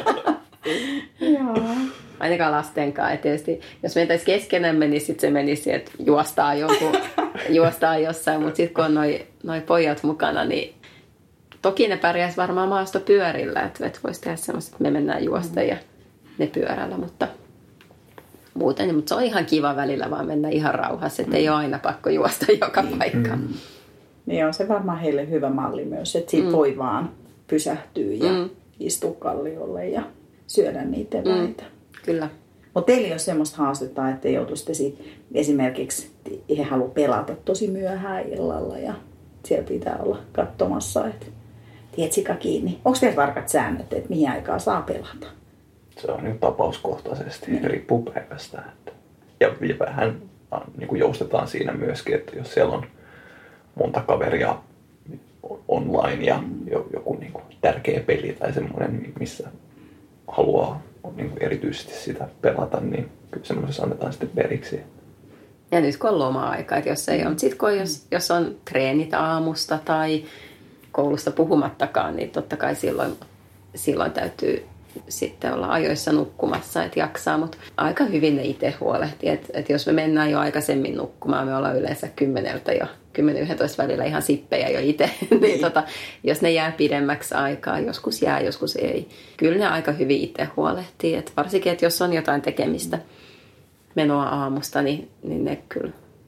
Ainakaan lastenkaan. Et tietysti, jos mentäisiin keskenämme, niin sitten se menisi, että juostaa, jonkun, juostaa jossain. Mutta sitten kun on noi, noi pojat mukana, niin toki ne pärjäisi varmaan maastopyörillä. Että et voisi tehdä semmoista, että me mennään juosta ja ne pyörällä, mutta muuten, niin, mutta se on ihan kiva välillä vaan mennä ihan rauhassa, että mm. ei ole aina pakko juosta joka paikkaan. Mm. Niin on se varmaan heille hyvä malli myös, että siitä mm. voi vaan pysähtyä ja mm. istua kalliolle ja syödä niitä eväitä. Mm. Kyllä. Mutta teillä ei ole semmoista haastetta, että joutuisitte siitä, esimerkiksi he haluaa pelata tosi myöhään illalla ja siellä pitää olla katsomassa, että tiedät sika kiinni. Onko teillä tarkat säännöt, että mihin aikaa saa pelata? Se on niin tapauskohtaisesti, mm. riippuu päivästä. Että. Ja, ja vähän niin kuin joustetaan siinä myöskin, että jos siellä on monta kaveria online ja mm. joku niin kuin tärkeä peli tai semmoinen, missä haluaa niin kuin erityisesti sitä pelata, niin kyllä semmoisessa annetaan sitten periksi. Ja nyt kun on loma-aika, että jos ei ole, sitten kun jos, jos on treenit aamusta tai koulusta puhumattakaan, niin totta kai silloin, silloin täytyy sitten olla ajoissa nukkumassa, että jaksaa, mutta aika hyvin ne itse huolehtii, että, että jos me mennään jo aikaisemmin nukkumaan, me ollaan yleensä kymmeneltä jo, kymmenen yksitoista välillä ihan sippejä jo itse, niin tota, jos ne jää pidemmäksi aikaa, joskus jää, joskus ei. Kyllä ne aika hyvin itse huolehtii, että varsinkin, että jos on jotain tekemistä menoa aamusta, niin, niin ne kyllä,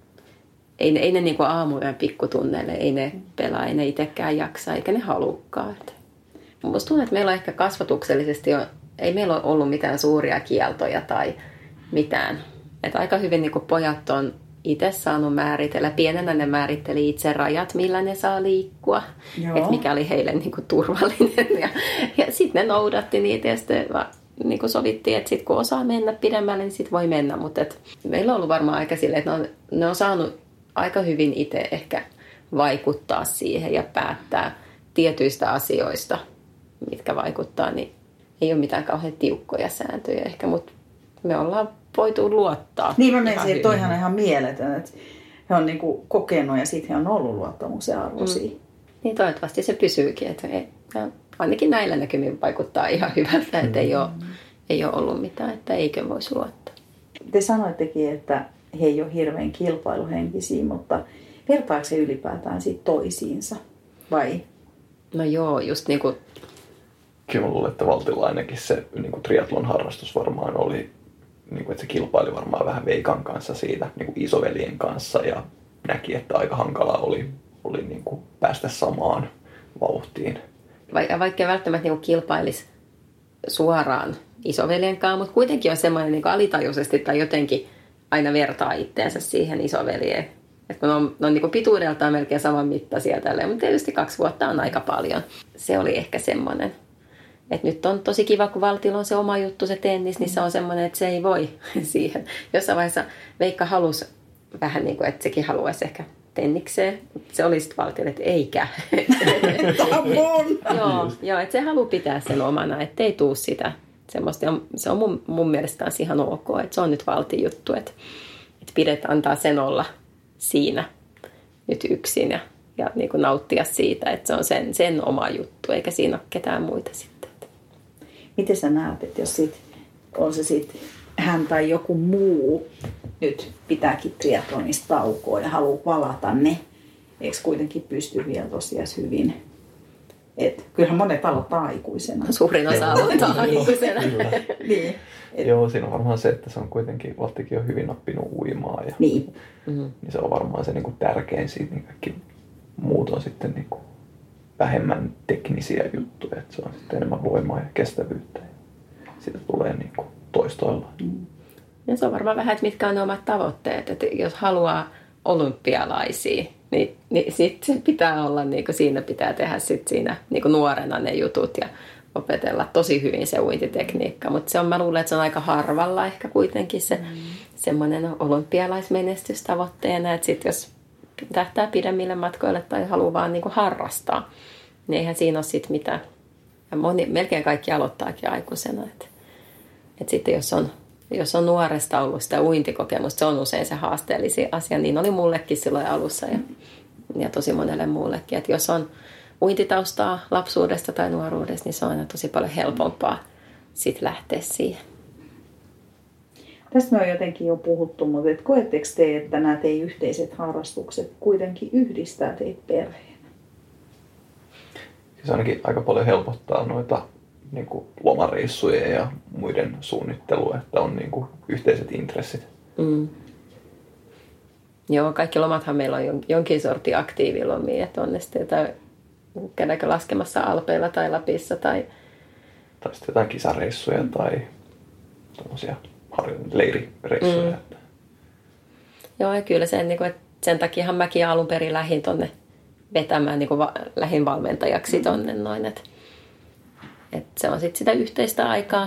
ei ne, ei ne niin kuin aamujen pikkutunneille, ei ne pelaa, ei ne itsekään jaksa, eikä ne halukkaan. Musta tuntuu, että meillä on ehkä kasvatuksellisesti, jo, ei meillä ole ollut mitään suuria kieltoja tai mitään. Että aika hyvin niin kuin pojat on itse saanut määritellä. Pienenä ne määritteli itse rajat, millä ne saa liikkua. Että mikä oli heille niin kuin turvallinen. Ja, ja sitten ne noudatti niitä ja sitten niin kuin sovittiin, että sit kun osaa mennä pidemmälle, niin sitten voi mennä. Mutta meillä on ollut varmaan aika silleen, että ne on, ne on saanut aika hyvin itse ehkä vaikuttaa siihen ja päättää tietyistä asioista, mitkä vaikuttaa, niin ei ole mitään kauhean tiukkoja sääntöjä ehkä, mutta me ollaan voitu luottaa. Niin mä menisin, että toihan on ihan mieletön, että he on niinku kokenut ja sitten he on ollut luottamuksen arvoisia. Mm. Niin toivottavasti se pysyykin, että he, ainakin näillä näkymin vaikuttaa ihan hyvältä, että ei ole, ei ole ollut mitään, että eikö voisi luottaa. Te sanoittekin, että he ei ole hirveän kilpailuhenkisiä, mutta vertaako se ylipäätään siitä toisiinsa vai? No joo, just niin kuin kyllä mä luulen, että Valtilla ainakin se niin kuin triathlon harrastus varmaan oli, niin kuin, että se kilpaili varmaan vähän Veikan kanssa siitä niin kuin isoveljen kanssa ja näki, että aika hankalaa oli, oli niin kuin päästä samaan vauhtiin. Vaikka, vaikka välttämättä niin kuin kilpailisi suoraan isoveljen kanssa, mutta kuitenkin on semmoinen niin kuin alitajuisesti tai jotenkin aina vertaa itteensä siihen isoveljeen. Että kun ne on, ne on niin kuin pituudeltaan melkein saman mittaisia tälleen, mutta tietysti kaksi vuotta on aika paljon. Se oli ehkä semmoinen. Et nyt on tosi kiva, kun Valtilla on se oma juttu, se tennis, niin se on semmoinen, että se ei voi siihen. Jossain vaiheessa Veikka halusi vähän niin kuin, että sekin haluaisi ehkä tennikseen. Se oli sitten valtiolle, että eikä. Tämä on mun! Joo, joo, että se haluaa pitää sen omana, ettei tuu sitä semmoista. Ja se on mun, mun mielestä kans ihan ok, että se on nyt valtion juttu, että, että pidetään, antaa sen olla siinä nyt yksin ja, ja niin kuin nauttia siitä, että se on sen, sen oma juttu, eikä siinä ole ketään muita sitten. Miten sä näet, että jos sit, on se sitten hän tai joku muu nyt pitääkin triathlonista taukoa ja haluaa valata ne, eikö kuitenkin pysty vielä tosiaan hyvin? Et kyllähän monet aloittaa aikuisena. Suurin osa aloittaa aikuisena. Niin. Et... Joo, siinä on varmaan se, että se on kuitenkin, Valttikin on hyvin oppinut uimaa. Ja, niin. niin se on varmaan se niin kuin tärkein siitä, niin kaikki muut on sitten niin kuin vähemmän teknisiä juttuja. Että se on sitten enemmän voimaa ja kestävyyttä. Ja siitä tulee niin kuin toistoilla. Mm. Ja se on varmaan vähän, että mitkä on ne omat tavoitteet. Että jos haluaa olympialaisia, niin, niin sitten pitää olla, niin kuin siinä pitää tehdä sit siinä niin kuin nuorena ne jutut ja opetella tosi hyvin se uintitekniikka. Mutta se on, mä luulen, että se on aika harvalla ehkä kuitenkin se mm. semmoinen olympialaismenestys tavoitteena. Että sitten jos tähtää pidemmille matkoille tai haluaa vaan niin kuin harrastaa, niin eihän siinä ole sitten mitään. Ja moni, melkein kaikki aloittaakin aikuisena. Että et sitten jos on, jos on nuoresta ollut sitä uintikokemusta, se on usein se haasteellisin asia. Niin oli mullekin silloin alussa ja, ja tosi monelle muullekin. Että jos on uintitaustaa lapsuudesta tai nuoruudesta, niin se on aina tosi paljon helpompaa sitten lähteä siihen. Tästä me on jotenkin jo puhuttu, mutta et koetteko te, että nämä teidän yhteiset harrastukset kuitenkin yhdistää teitä perheenä? Siis ainakin aika paljon helpottaa noita niin kuin lomareissujen ja muiden suunnittelua, että on niin kuin yhteiset intressit. Mm. Joo, kaikki lomathan meillä on jonkin sortin aktiivilomia, että on ne sitten jotain, käydäänkö laskemassa Alpeilla tai Lapissa tai... Tai sitten jotain kisareissuja mm. tai tommosia leirireissuja. Mm. Joo, ja kyllä sen, niin kuin, että sen takiahan mäkin alun perin lähdin tonne vetämään, niin kuin va, lähdin valmentajaksi tonne noin, että et se on sitten sitä yhteistä aikaa,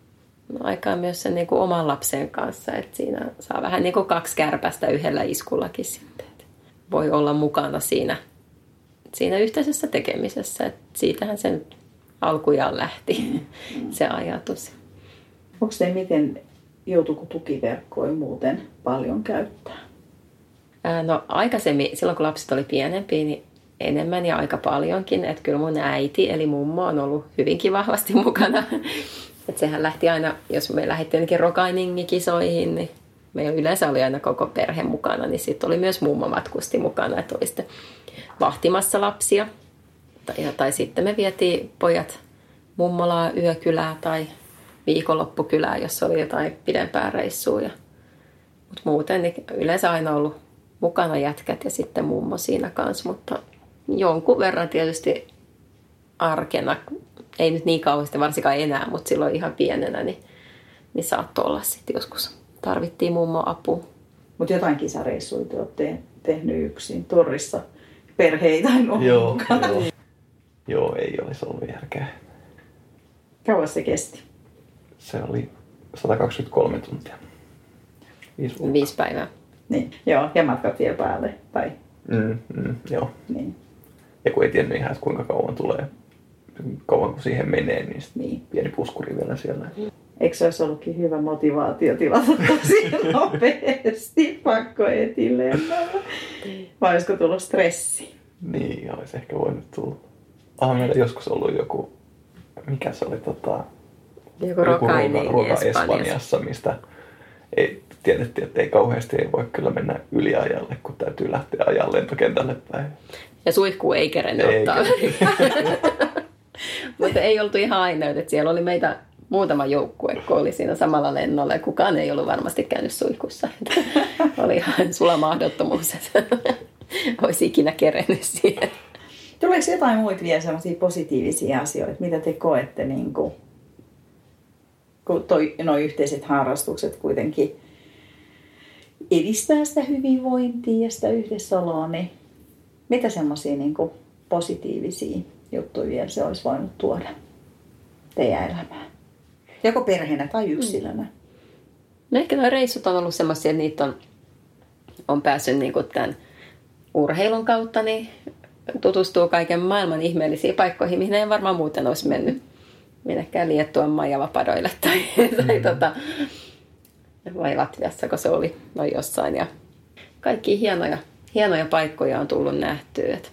aikaa myös sen niin kuin oman lapsen kanssa, että siinä saa vähän niin kuin kaksi kärpästä yhdellä iskullakin sitten. Et voi olla mukana siinä, siinä yhteisessä tekemisessä, että siitähän sen alkujaan lähti se ajatus. Onko se miten, joutuuko tukiverkkoja muuten paljon käyttää? Ää, no aikaisemmin, silloin kun lapset oli pienempiä, niin enemmän ja aika paljonkin. Että kyllä mun äiti, eli mummo, on ollut hyvinkin vahvasti mukana. Että sehän lähti aina, jos me lähdettiin jonnekin Rokainingi-kisoihin, niin meillä yleensä oli aina koko perhe mukana, niin sitten oli myös mummo matkusti mukana, että oli sitten vahtimassa lapsia. Tai, tai sitten me vietiin pojat mummolaa yökylää tai viikonloppukylää, jos oli jotain pidempää reissua. Mutta muuten niin yleensä aina ollut mukana jätkät ja sitten mummo siinä kanssa, mutta jonkun verran tietysti arkena, ei nyt niin kauheasti varsinkaan enää, mutta silloin ihan pienenä, niin, niin saattoi olla sitten joskus. Tarvittiin mummo apua. Mutta jotain kisareissuja te olette tehnyt yksin torrissa perheitä joo, joo. joo, ei olisi ollut järkeä. Kauan se kesti? Se oli sata kaksikymmentäkolme tuntia. Viisi, Viisi päivää. Niin, joo, ja matkat vielä päälle, tai? Mm, mm, joo. Niin. Ja kun ei tiennyt ihan, että kuinka kauan tulee, kauan kun siihen menee, niin, niin. pieni puskuri vielä siellä. Eikö se olisi ollutkin hyvä motivaatio tilata tosi nopeasti pakkoetilenmällä? Vai olisiko tullut stressi? Niin, olisi ehkä voinut tulla. Ah, meillä joskus ollut joku, mikä se oli, tota, joku Rokaini Roka Espanjassa, mistä ei tiedettiin, että ei kauheasti ei voi kyllä mennä yliajalle, kun täytyy lähteä ajan lentokentälle päin. Ja suihku ei kerennyt ottaa. Mutta ei oltu ihan aina, että siellä oli meitä muutama joukkue, kun oli siinä samalla lennolla. Ja kukaan ei ollut varmasti käynyt suihkussa. Oli ihan sulamahdottomuus, että olisi ikinä kerennyt siihen. Tuleeko jotain muita vielä sellaisia positiivisia asioita, mitä te koette, niin kuin, kun toi, nuo yhteiset harrastukset kuitenkin edistää sitä hyvinvointia ja sitä yhdessäoloa, niin mitä semmoisia niin kuin positiivisia juttuja vielä se olisi voinut tuoda teidän elämään? Joko perheenä tai yksilönä? No ehkä nuo reissut on ollut semmoisia, että niitä on, on päässyt niin kuin tämän urheilun kautta niin tutustuu kaiken maailman ihmeellisiin paikkoihin, mihin ei varmaan muuten olisi mennyt. Minnekään Liettuan Maijavapadoille tai, mm-hmm. tai tota, vai Latviassa, kun se oli noin jossain. Ja kaikki hienoja, hienoja paikkoja on tullut nähtyä. Että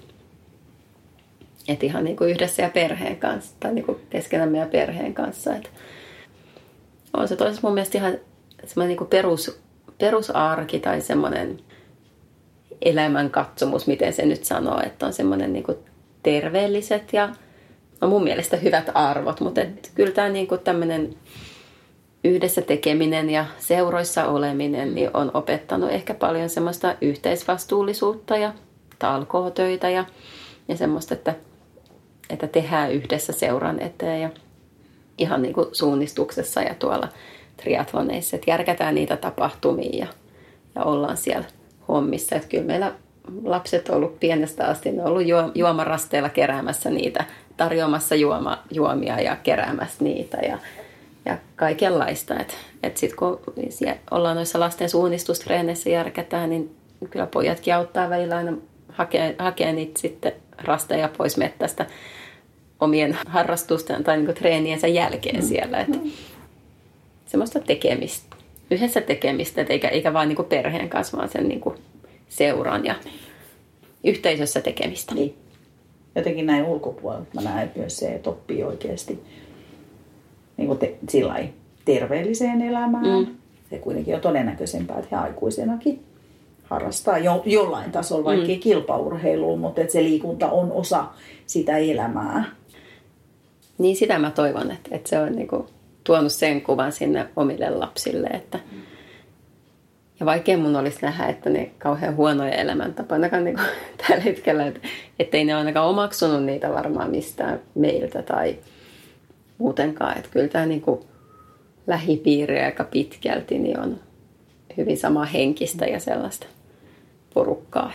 et ihan niin kuin yhdessä ja perheen kanssa, tai niin kuin keskenämme ja perheen kanssa. Et on se toisaalta mun mielestä ihan semmoinen niin kuin perus, perusarki tai semmoinen elämänkatsomus, miten se nyt sanoo, että on semmoinen niin kuin terveelliset ja no mun mielestä hyvät arvot, mutta et kyllä tämä niin kuin tämmöinen yhdessä tekeminen ja seuroissa oleminen niin on opettanut ehkä paljon semmoista yhteisvastuullisuutta ja talkootöitä ja, ja semmoista, että, että tehdään yhdessä seuran eteen ja ihan niin kuin suunnistuksessa ja tuolla triathloneissa, että järkätään niitä tapahtumia ja, ja ollaan siellä hommissa. Että kyllä meillä lapset on ollut pienestä asti, ne on ollut juomarasteilla keräämässä niitä, tarjoamassa juoma, juomia ja keräämässä niitä ja, ja kaikenlaista. Että et sitten kun ollaan noissa lasten suunnistustreeneissä järkätään, niin kyllä pojatkin auttaa välillä aina hakee, hakee niitä sitten rasteja pois mettästä omien harrastusten tai niinku treeniensä jälkeen siellä. Että semmoista tekemistä, yhdessä tekemistä, eikä, eikä vaan niinku perheen kanssa, vaan sen niinku seuran ja yhteisössä tekemistä. Niin. Jotenkin näin ulkopuolella mä näen myös se, että oppii oikeasti niin kuin te, sillai, terveelliseen elämään. Mm. Se kuitenkin on todennäköisempää, että he aikuisenakin harrastaa jo, jollain tasolla, vaikkei mm. kilpaurheilua, mutta että se liikunta on osa sitä elämää. Niin sitä mä toivon, että, että se on niin kuin tuonut sen kuvan sinne omille lapsille, että mm. ja vaikea mun olisi nähdä, että ne kauhean huonoja elämäntapoja, ainakaan niin kuin tällä hetkellä, että ettei ne ainakaan omaksunut niitä varmaan mistään meiltä tai muutenkaan. Että kyllä tämä niin kuin lähipiiri aika pitkälti niin on hyvin samaa henkistä ja sellaista porukkaa.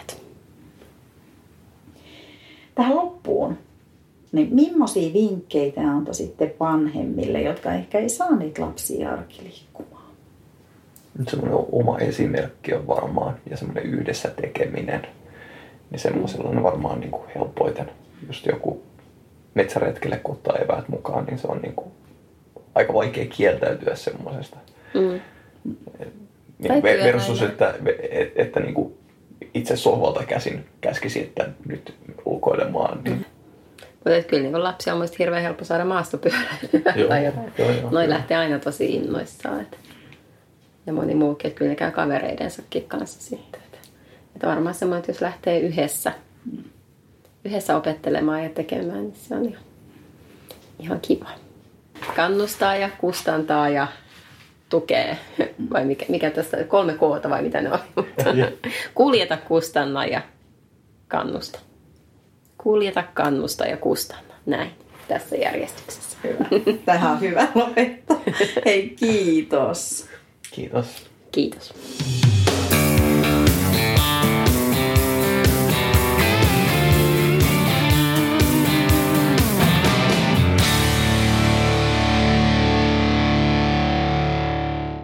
Tähän loppuun, niin millaisia vinkkejä antoi sitten vanhemmille, jotka ehkä ei saa niitä lapsia arkiliikkumaan? Semmoinen oma esimerkki on varmaan ja semmoinen yhdessä tekeminen, niin semmoisella on varmaan niin kuin helpoiten. Just joku metsäretkelle, kun ottaa eväät mukaan, niin se on niin kuin aika vaikea kieltäytyä semmoisesta. Mm. Niin versus, että, että, että niin kuin itse sohvalta käsin käskisi, että nyt ulkoilemaan. Niin. Mm. Mutta kyllä niin lapsia on mielestäni hirveän helppo saada maastopyöräilyä tai jotain. Joo, joo, Noi joo. lähtee aina tosi innoissaan. Että. Ja moni muukin, että kyllä ne käy kavereidensakin kanssa sitten. Että, että varmaan semmoinen, että jos lähtee yhdessä, yhdessä opettelemaan ja tekemään, niin se on ihan, ihan kiva. Kannustaa ja kustantaa ja tukee. Vai mikä, mikä tästä, kolme koota vai mitä ne on. Kuljeta, kustanna ja kannusta. Kuljeta, kannusta ja kustanna. Näin tässä järjestyksessä. Hyvä. Tähän on hyvä lopettaa. Hei, kiitos. Kiitos. Kiitos.